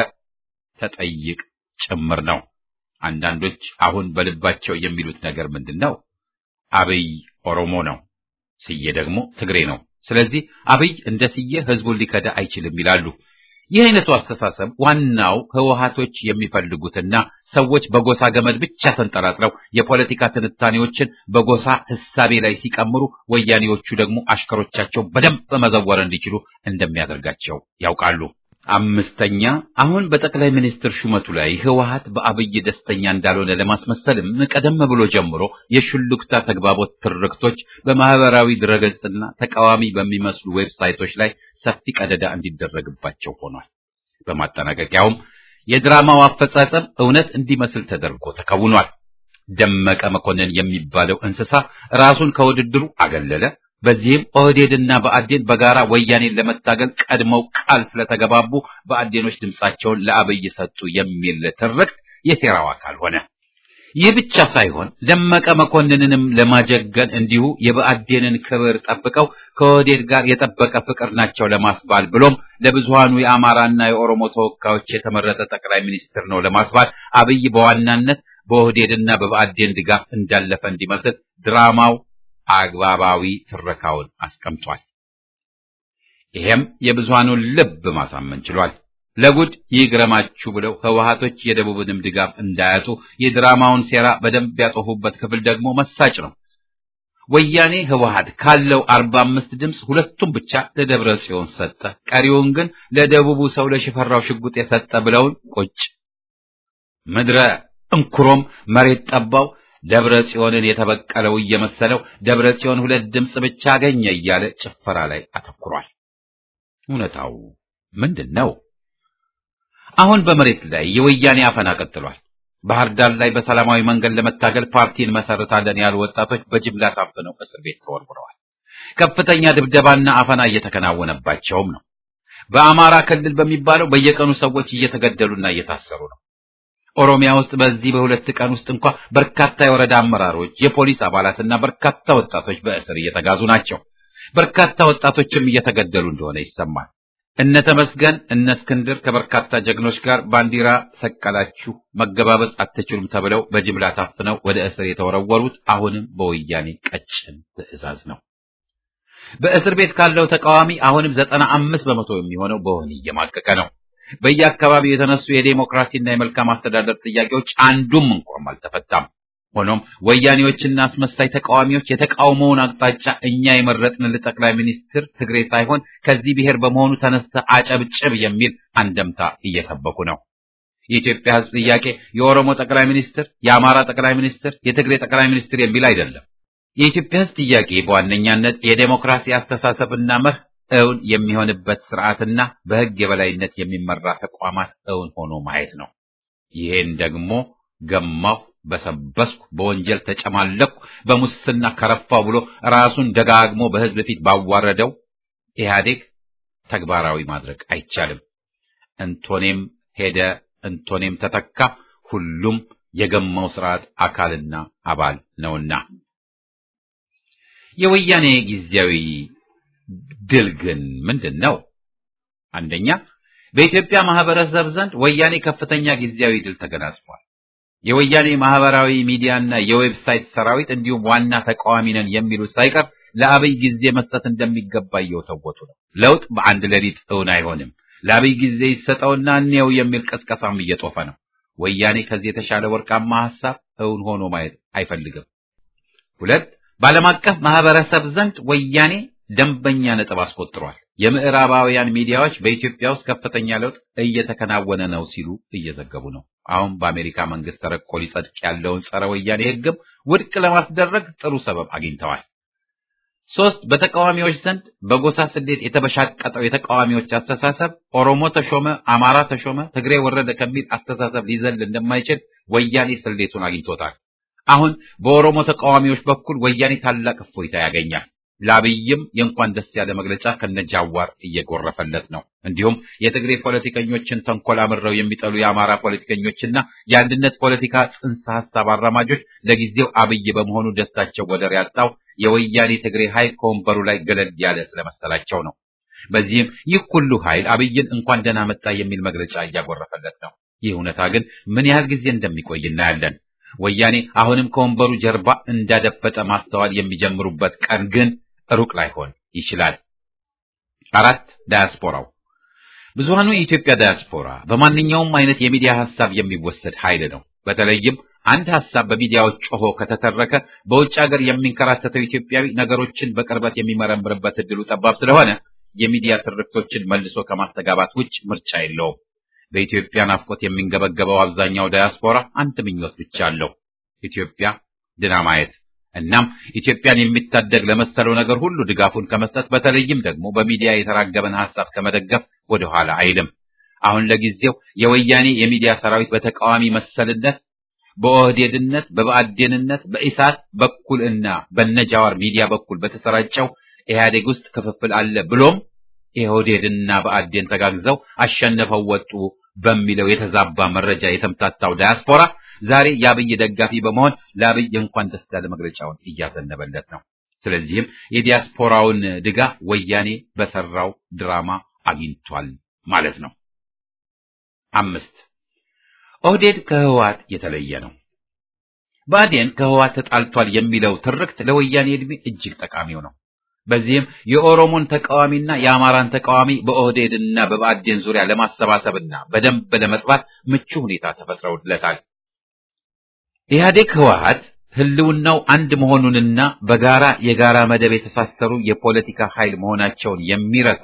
ተጠይቅ ጭምር ነው። አንዳንዶች አሁን በልባቸው የሚሉት ነገር ምንድነው? አብይ ኦሮሞ ነው፣ ስዬ ደግሞ ትግሬ ነው። ስለዚህ አብይ እንደ ስዬ ህዝቡን ሊከዳ አይችልም ይላሉ። ይህ አይነቱ አስተሳሰብ ዋናው ህወሓቶች የሚፈልጉትና ሰዎች በጎሳ ገመድ ብቻ ተንጠላጥለው የፖለቲካ ትንታኔዎችን በጎሳ ህሳቤ ላይ ሲቀምሩ፣ ወያኔዎቹ ደግሞ አሽከሮቻቸው በደንብ መዘወር እንዲችሉ እንደሚያደርጋቸው ያውቃሉ። አምስተኛ፣ አሁን በጠቅላይ ሚኒስትር ሹመቱ ላይ ህወሓት በአብይ ደስተኛ እንዳልሆነ ለማስመሰልም ቀደም ብሎ ጀምሮ የሹልክታ ተግባቦት ትርክቶች በማህበራዊ ድረገጽና ተቃዋሚ በሚመስሉ ዌብሳይቶች ላይ ሰፊ ቀደዳ እንዲደረግባቸው ሆኗል። በማጠናቀቂያውም የድራማው አፈጻጸም እውነት እንዲመስል ተደርጎ ተከውኗል። ደመቀ መኮንን የሚባለው እንስሳ ራሱን ከውድድሩ አገለለ። በዚህም ኦህዴድና በአዴን በጋራ ወያኔን ለመታገል ቀድመው ቃል ስለተገባቡ በአዴኖች ድምጻቸውን ለአብይ ሰጡ የሚል ትርክት የሴራው አካል ሆነ። ይህ ብቻ ሳይሆን ደመቀ መኮንንንም ለማጀገን እንዲሁ የበአዴንን ክብር ጠብቀው ከኦህዴድ ጋር የጠበቀ ፍቅር ናቸው ለማስባል ብሎም ለብዙሃኑ የአማራና የኦሮሞ ተወካዮች የተመረጠ ጠቅላይ ሚኒስትር ነው ለማስባል አብይ በዋናነት በኦህዴድና በበአዴን ድጋፍ እንዳለፈ እንዲመስል ድራማው አግባባዊ ትረካውን አስቀምጧል። ይሄም የብዙሃኑን ልብ ማሳመን ችሏል። ለጉድ ይግረማችሁ ብለው ህወሓቶች የደቡብንም ድጋፍ እንዳያጡ የድራማውን ሴራ በደንብ ያጠፉበት ክፍል ደግሞ መሳጭ ነው። ወያኔ ህወሓት ካለው አርባ አምስት ድምጽ ሁለቱም ብቻ ለደብረ ጽዮን ሰጠ፣ ቀሪውን ግን ለደቡቡ ሰው ለሽፈራው ሽጉጥ የሰጠ ብለውን ቁጭ። ምድረ እንኩሮም መሬት ጠባው ደብረ ጽዮንን የተበቀለው እየመሰለው ደብረ ጽዮን ሁለት ድምጽ ብቻ አገኘ እያለ ጭፈራ ላይ አተኩሯል። እውነታው ምንድነው? አሁን በመሬት ላይ የወያኔ አፈና ቀጥሏል። ባህር ዳር ላይ በሰላማዊ መንገድ ለመታገል ፓርቲን መሰረታለን ያሉ ወጣቶች በጅምላ ታፍነው እስር ቤት ተወርውረዋል። ከፍተኛ ድብደባና አፈና እየተከናወነባቸውም ነው። በአማራ ክልል በሚባለው በየቀኑ ሰዎች እየተገደሉና እየታሰሩ ነው። ኦሮሚያ ውስጥ በዚህ በሁለት ቀን ውስጥ እንኳን በርካታ የወረዳ አመራሮች፣ የፖሊስ አባላትና በርካታ ወጣቶች በእስር እየተጋዙ ናቸው። በርካታ ወጣቶችም እየተገደሉ እንደሆነ ይሰማል። እነ ተመስገን እነ እስክንድር ከበርካታ ጀግኖች ጋር ባንዲራ ሰቀላችሁ መገባበዝ አትችሉም ተብለው በጅምላ ታፍነው ወደ እስር የተወረወሩት አሁንም በወያኔ ቀጭን ትዕዛዝ ነው። በእስር ቤት ካለው ተቃዋሚ አሁንም ዘጠና አምስት በመቶ የሚሆነው በወህኒ እየማቀቀ ነው። በየአካባቢው የተነሱ የዴሞክራሲና የመልካም አስተዳደር ጥያቄዎች አንዱም እንኳን አልተፈታም። ሆኖም ወያኔዎችና አስመሳይ ተቃዋሚዎች የተቃውሞውን አቅጣጫ እኛ የመረጥን ለጠቅላይ ሚኒስትር ትግሬ ሳይሆን ከዚህ ብሔር በመሆኑ ተነስተ አጨብጭብ የሚል አንደምታ እየሰበኩ ነው። የኢትዮጵያ ሕዝብ ጥያቄ የኦሮሞ ጠቅላይ ሚኒስትር፣ የአማራ ጠቅላይ ሚኒስትር፣ የትግሬ ጠቅላይ ሚኒስትር የሚል አይደለም። የኢትዮጵያ ሕዝብ ጥያቄ በዋነኛነት የዴሞክራሲ አስተሳሰብና መርህ እውን የሚሆንበት ስርዓትና በሕግ የበላይነት የሚመራ ተቋማት እውን ሆኖ ማየት ነው። ይሄን ደግሞ ገማሁ፣ በሰበስኩ፣ በወንጀል ተጨማለኩ፣ በሙስና ከረፋው ብሎ ራሱን ደጋግሞ በሕዝብ ፊት ባዋረደው ኢህአዴግ ተግባራዊ ማድረግ አይቻልም። እንቶኔም ሄደ እንቶኔም ተተካ፣ ሁሉም የገማው ስርዓት አካልና አባል ነውና። የወያኔ ጊዜያዊ ድል ግን ምንድነው? አንደኛ፣ በኢትዮጵያ ማህበረሰብ ዘንድ ወያኔ ከፍተኛ ጊዜያዊ ድል ተገናጽፏል። የወያኔ ማህበራዊ ሚዲያና የዌብሳይት ሰራዊት እንዲሁም ዋና ተቃዋሚ ነን የሚሉት ሳይቀር ለአብይ ጊዜ መስጠት እንደሚገባ እየወተወቱ ነው። ለውጥ በአንድ ሌሊት እውን አይሆንም። ለአብይ ጊዜ ይሰጠውና እንየው የሚል ቀስቀሳም እየጦፈ ነው። ወያኔ ከዚህ የተሻለ ወርቃማ ሐሳብ እውን ሆኖ ማየት አይፈልግም። ሁለት በዓለም አቀፍ ማህበረሰብ ዘንድ ወያኔ ደንበኛ ነጥብ አስቆጥሯል። የምዕራባውያን ሚዲያዎች በኢትዮጵያ ውስጥ ከፍተኛ ለውጥ እየተከናወነ ነው ሲሉ እየዘገቡ ነው። አሁን በአሜሪካ መንግስት ተረቆ ሊጸድቅ ያለውን ጸረ ወያኔ ህግም ውድቅ ለማስደረግ ጥሩ ሰበብ አግኝተዋል። ሶስት በተቃዋሚዎች ዘንድ በጎሳ ስሌት የተበሻቀጠው የተቃዋሚዎች አስተሳሰብ ኦሮሞ ተሾመ፣ አማራ ተሾመ፣ ትግሬ ወረደ ከሚል አስተሳሰብ ሊዘል እንደማይችል ወያኔ ስሌቱን አግኝቶታል። አሁን በኦሮሞ ተቃዋሚዎች በኩል ወያኔ ታላቅ እፎይታ ያገኛል። ለአብይም የእንኳን ደስ ያለ መግለጫ ከነጃዋር እየጎረፈለት ነው። እንዲሁም የትግሬ ፖለቲከኞችን ተንኮል አምረው የሚጠሉ የአማራ ፖለቲከኞችና የአንድነት ፖለቲካ ጽንሰ ሐሳብ አራማጆች ለጊዜው አብይ በመሆኑ ደስታቸው ወደር ያጣው የወያኔ ትግሬ ኃይል ከወንበሩ ላይ ገለል ያለ ስለመሰላቸው ነው። በዚህም ይህ ሁሉ ኃይል አብይን እንኳን ደህና መጣ የሚል መግለጫ እያጎረፈለት ነው። ይህ እውነታ ግን ምን ያህል ጊዜ እንደሚቆይ እናያለን። ወያኔ አሁንም ከወንበሩ ጀርባ እንዳደፈጠ ማስተዋል የሚጀምሩበት ቀን ግን ሩቅ ላይሆን ይችላል። አራት ዳያስፖራው ብዙሃኑ የኢትዮጵያ ዳያስፖራ በማንኛውም አይነት የሚዲያ ሐሳብ የሚወሰድ ኃይል ነው። በተለይም አንድ ሐሳብ በሚዲያዎች ጮሆ ከተተረከ በውጭ ሀገር የሚንከራተተው ኢትዮጵያዊ ነገሮችን በቅርበት የሚመረምርበት እድሉ ጠባብ ስለሆነ የሚዲያ ትርክቶችን መልሶ ከማስተጋባት ውጭ ምርጫ የለውም። በኢትዮጵያ ናፍቆት የሚንገበገበው አብዛኛው ዳያስፖራ አንድ ምኞት ብቻ አለው፣ ኢትዮጵያ ድና ማየት። እናም ኢትዮጵያን የሚታደግ ለመሰለው ነገር ሁሉ ድጋፉን ከመስጠት በተለይም ደግሞ በሚዲያ የተራገበን ሐሳብ ከመደገፍ ወደ ኋላ አይልም። አሁን ለጊዜው የወያኔ የሚዲያ ሰራዊት በተቃዋሚ መሰልነት፣ በኦህዴድነት፣ በብአዴንነት፣ በኢሳት በኩልና በነጃዋር ሚዲያ በኩል በተሰራጨው ኢህአዴግ ውስጥ ክፍፍል አለ ብሎም ኢህኦዴድና ብአዴን ተጋግዘው አሸነፈው ወጡ በሚለው የተዛባ መረጃ የተምታታው ዳያስፖራ ዛሬ የአብይ ደጋፊ በመሆን ለአብይ እንኳን ደስ ያለ መግለጫውን እያዘነበለት ነው። ስለዚህም የዲያስፖራውን ድጋፍ ወያኔ በሰራው ድራማ አግኝቷል ማለት ነው። አምስት ኦህዴድ ከህወሓት የተለየ ነው። ብአዴን ከህወሓት ተጣልቷል የሚለው ትርክት ለወያኔ ዕድሜ እጅግ ጠቃሚው ነው። በዚህም የኦሮሞን ተቃዋሚና የአማራን ተቃዋሚ በኦህዴድና በብአዴን ዙሪያ ለማሰባሰብና በደንብ ለመጥባት ምቹ ሁኔታ ተፈጥሮለታል። ኢህአዴግ ህወሓት ህልውናው አንድ መሆኑንና በጋራ የጋራ መደብ የተሳሰሩ የፖለቲካ ኃይል መሆናቸውን የሚረሳ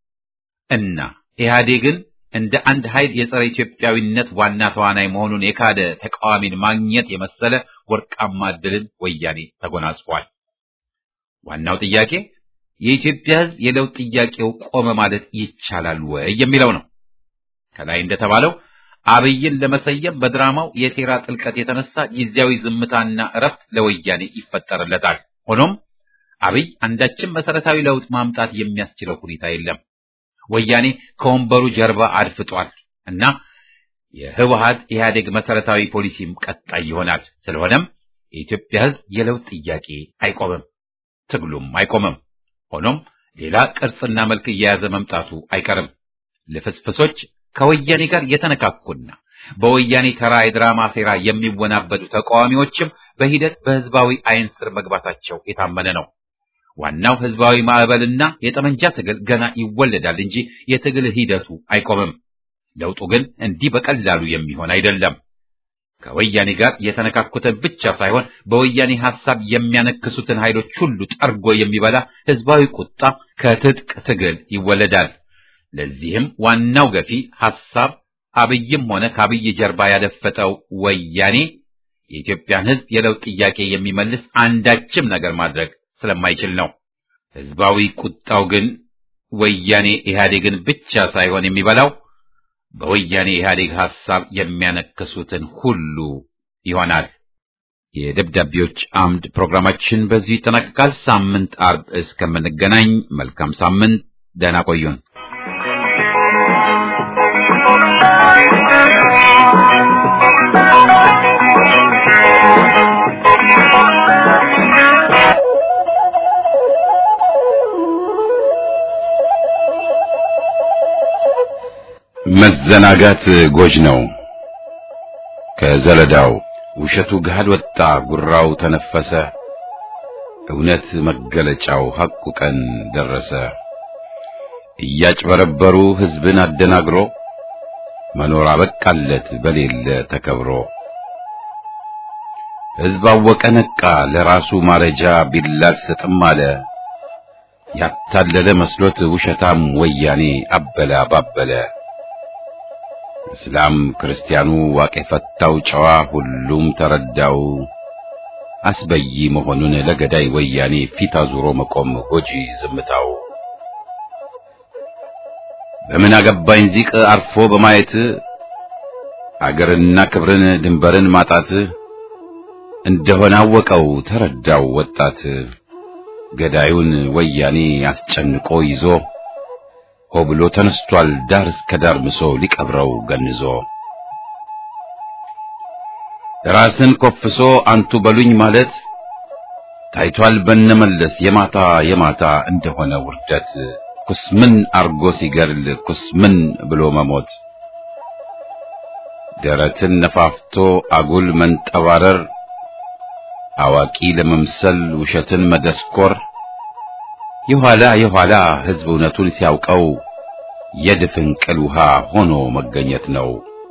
እና ኢህአዴግን እንደ አንድ ኃይል የጸረ ኢትዮጵያዊነት ዋና ተዋናይ መሆኑን የካደ ተቃዋሚን ማግኘት የመሰለ ወርቃማ ዕድልን ወያኔ ተጎናጽፏል። ዋናው ጥያቄ የኢትዮጵያ ህዝብ የለውጥ ጥያቄው ቆመ ማለት ይቻላል ወይ የሚለው ነው። ከላይ እንደተባለው አብይን ለመሰየም በድራማው የሴራ ጥልቀት የተነሳ ጊዜያዊ ዝምታና እረፍት ለወያኔ ይፈጠርለታል። ሆኖም አብይ አንዳችም መሰረታዊ ለውጥ ማምጣት የሚያስችለው ሁኔታ የለም። ወያኔ ከወንበሩ ጀርባ አድፍጧል እና የህወሓት ኢህአዴግ መሰረታዊ ፖሊሲም ቀጣይ ይሆናል። ስለሆነም የኢትዮጵያ ህዝብ የለውጥ ጥያቄ አይቆምም፣ ትግሉም አይቆምም። ሆኖም ሌላ ቅርጽና መልክ እየያዘ መምጣቱ አይቀርም። ለፍስፍሶች ከወያኔ ጋር የተነካኩና በወያኔ ተራ የድራማ ሴራ የሚወናበዱ ተቃዋሚዎችም በሂደት በህዝባዊ አይን ስር መግባታቸው የታመነ ነው። ዋናው ህዝባዊ ማዕበልና የጠመንጃ ትግል ገና ይወለዳል እንጂ የትግል ሂደቱ አይቆምም። ለውጡ ግን እንዲህ በቀላሉ የሚሆን አይደለም። ከወያኔ ጋር የተነካኩትን ብቻ ሳይሆን በወያኔ ሐሳብ የሚያነክሱትን ኃይሎች ሁሉ ጠርጎ የሚበላ ህዝባዊ ቁጣ ከትጥቅ ትግል ይወለዳል። ለዚህም ዋናው ገፊ ሐሳብ አብይም ሆነ ከአብይ ጀርባ ያደፈጠው ወያኔ የኢትዮጵያን ህዝብ የለውጥ ጥያቄ የሚመልስ አንዳችም ነገር ማድረግ ስለማይችል ነው። ህዝባዊ ቁጣው ግን ወያኔ ኢህአዴግን ብቻ ሳይሆን የሚበላው በወያኔ ኢህአዴግ ሐሳብ የሚያነክሱትን ሁሉ ይሆናል። የደብዳቤዎች አምድ ፕሮግራማችን በዚህ ይጠናቀቃል። ሳምንት አርብ እስከምንገናኝ መልካም ሳምንት፣ ደህና ቆዩን። መዘናጋት ጎጅ ነው። ከዘለዳው ውሸቱ ገሃድ ወጣ፣ ጉራው ተነፈሰ። እውነት መገለጫው ሐቁ ቀን ደረሰ። እያጭበረበሩ ሕዝብን አደናግሮ መኖር አበቃለት በሌለ ተከብሮ። ሕዝብ አወቀ ነቃ ለራሱ ማረጃ ቢላል ሰጥም አለ። ያታለለ መስሎት ውሸታም ወያኔ አበላ ባበለ። እስላም ክርስቲያኑ ዋቄ ፈታው ጨዋ ሁሉም ተረዳው። አስበይ መሆኑን ለገዳይ ወያኔ ፊት አዙሮ መቆም ጎጂ ዝምታው። በምን አገባኝ ዚቅ አርፎ በማየት አገርና ክብርን ድንበርን ማጣት እንደሆነ አወቀው ተረዳው ወጣት። ገዳዩን ወያኔ አስጨንቆ ይዞ ሆ ብሎ ተነስቷል ዳር እስከ ዳር ምሶ ሊቀብረው ገንዞ። ራስን ኮፍሶ አንቱ በሉኝ ማለት ታይቷል በነመለስ የማታ የማታ እንደሆነ ውርደት። ኩስምን አርጎ ሲገድል ኩስምን ብሎ መሞት። ደረትን ነፋፍቶ አጉል መንጠባረር አዋቂ ለመምሰል ውሸትን መደስኮር። የኋላ የኋላ ሕዝብ እውነቱን ሲያውቀው የድፍንቅል ውሃ ሆኖ መገኘት ነው።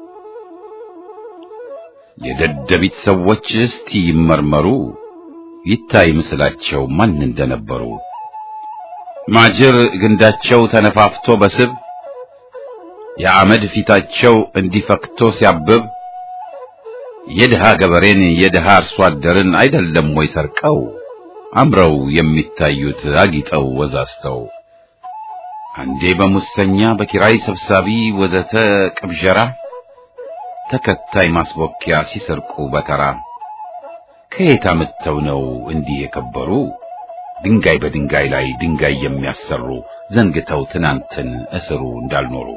የደደቢት ሰዎች እስቲ ይመርመሩ ይታይ ምስላቸው ማን እንደነበሩ። ማጅር ግንዳቸው ተነፋፍቶ በስብ የአመድ ፊታቸው እንዲፈክቶ ሲያብብ የድሃ ገበሬን የድሃ አርሶ አደርን አይደለም ወይ ሰርቀው አምረው የሚታዩት አጊጠው ወዛስተው። አንዴ በሙሰኛ በኪራይ ሰብሳቢ ወዘተ ቅብጀራ ተከታይ ማስቦኪያ ሲሰርቁ በተራ። ከየት አመጣው ነው እንዲህ የከበሩ ድንጋይ በድንጋይ ላይ ድንጋይ የሚያሰሩ ዘንግተው ትናንትን እስሩ እንዳልኖሩ።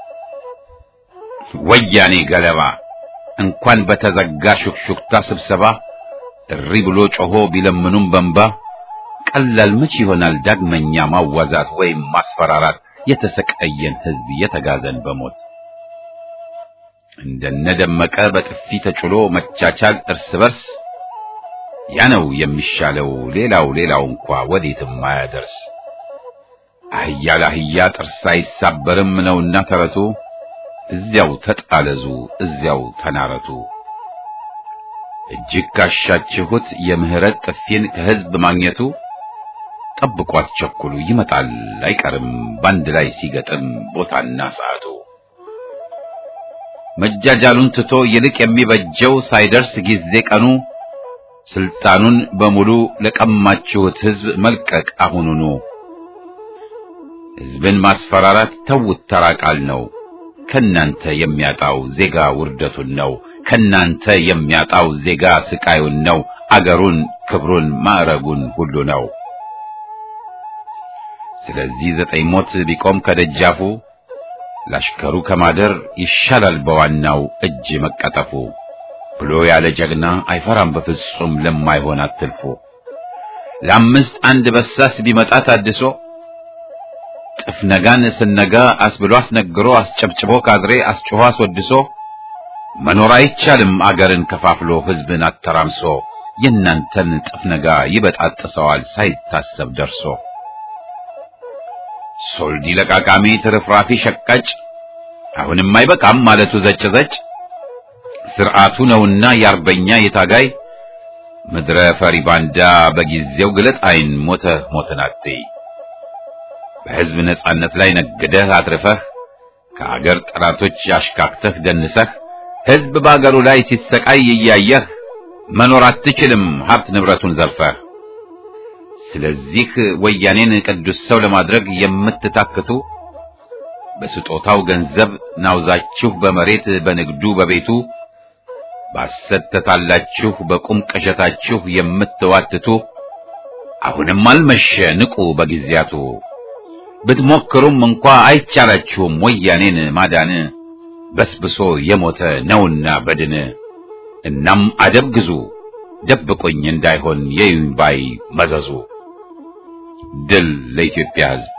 ወያኔ ገለባ እንኳን በተዘጋ ሹክሹክታ ስብሰባ እሪ ብሎ ጮሆ ቢለምኑም በንባ ቀላል መች ይሆናል ዳግመኛ ማዋዛት ወይም ማስፈራራት የተሰቀየን ሕዝብ የተጋዘን በሞት። እንደነደመቀ በጥፊ ተጭሎ መቻቻል እርስ በርስ ያ ነው የሚሻለው ሌላው ሌላው እንኳ ወዴትም አያደርስ። አህያ ለአህያ ጥርስ አይሳበርም ነውና ተረቱ እዚያው ተጣለዙ እዚያው ተናረቱ። እጅግ ካሻችሁት የምህረት ጥፊን ከሕዝብ ማግኘቱ ጠብቋት ቸኩሉ ይመጣል አይቀርም ባንድ ላይ ሲገጥም ቦታና ሰዓቱ። መጃጃሉን ትቶ ይልቅ የሚበጀው ሳይደርስ ጊዜ ቀኑ ስልጣኑን በሙሉ ለቀማችሁት ሕዝብ መልቀቅ አሁኑኑ። ሕዝብን ማስፈራራት ተውት ተራቃል ነው ከናንተ የሚያጣው ዜጋ ውርደቱን ነው። ከናንተ የሚያጣው ዜጋ ስቃዩን ነው። አገሩን ክብሩን ማዕረጉን ሁሉ ነው። ስለዚህ ዘጠኝ ሞት ቢቆም ከደጃፉ ላሽከሩ ከማደር ይሻላል በዋናው እጅ መቀጠፉ ብሎ ያለ ጀግና አይፈራም በፍጹም ለማይሆን አትልፎ። ለአምስት አንድ በሳስ ቢመጣ ታድሶ ጥፍነጋን ስነጋ አስብሎ አስነግሮ አስጨብጭቦ ካድሬ አስጮሆ አስወድሶ መኖር አይቻልም አገርን ከፋፍሎ ሕዝብን አተራምሶ። የናንተን ጥፍነጋ ይበጣጥሰዋል ሳይታሰብ ደርሶ። ሶልዲ ለቃቃሚ ትርፍራፊ ሸቃጭ አሁንም አይበቃም ማለቱ ዘጭ ዘጭ። ስርዓቱ ነውና ያርበኛ የታጋይ ምድረ ፈሪ ባንዳ በጊዜው ግለጥ አይን ሞተ ሞተን አትይ። በሕዝብ ነጻነት ላይ ነግደህ አትርፈህ ከአገር ጠላቶች አሽካክተህ ደንሰህ ሕዝብ በአገሩ ላይ ሲሰቃይ እያየህ መኖር አትችልም ሀብት ንብረቱን ዘርፈህ። ስለዚህ ወያኔን ቅዱስ ሰው ለማድረግ የምትታክቱ በስጦታው ገንዘብ ናውዛችሁ በመሬት በንግዱ በቤቱ ባሰተታላችሁ በቁም ቀሸታችሁ የምትዋትቱ አሁንም አልመሸ ንቁ በጊዜያቱ። ብትሞክሩም እንኳ አይቻላችሁም ወያኔን ማዳን በስብሶ የሞተ ነውና በድን። እናም አደብ ግዙ ደብቁኝ እንዳይሆን የዩንባይ መዘዙ። ድል ለኢትዮጵያ ሕዝብ።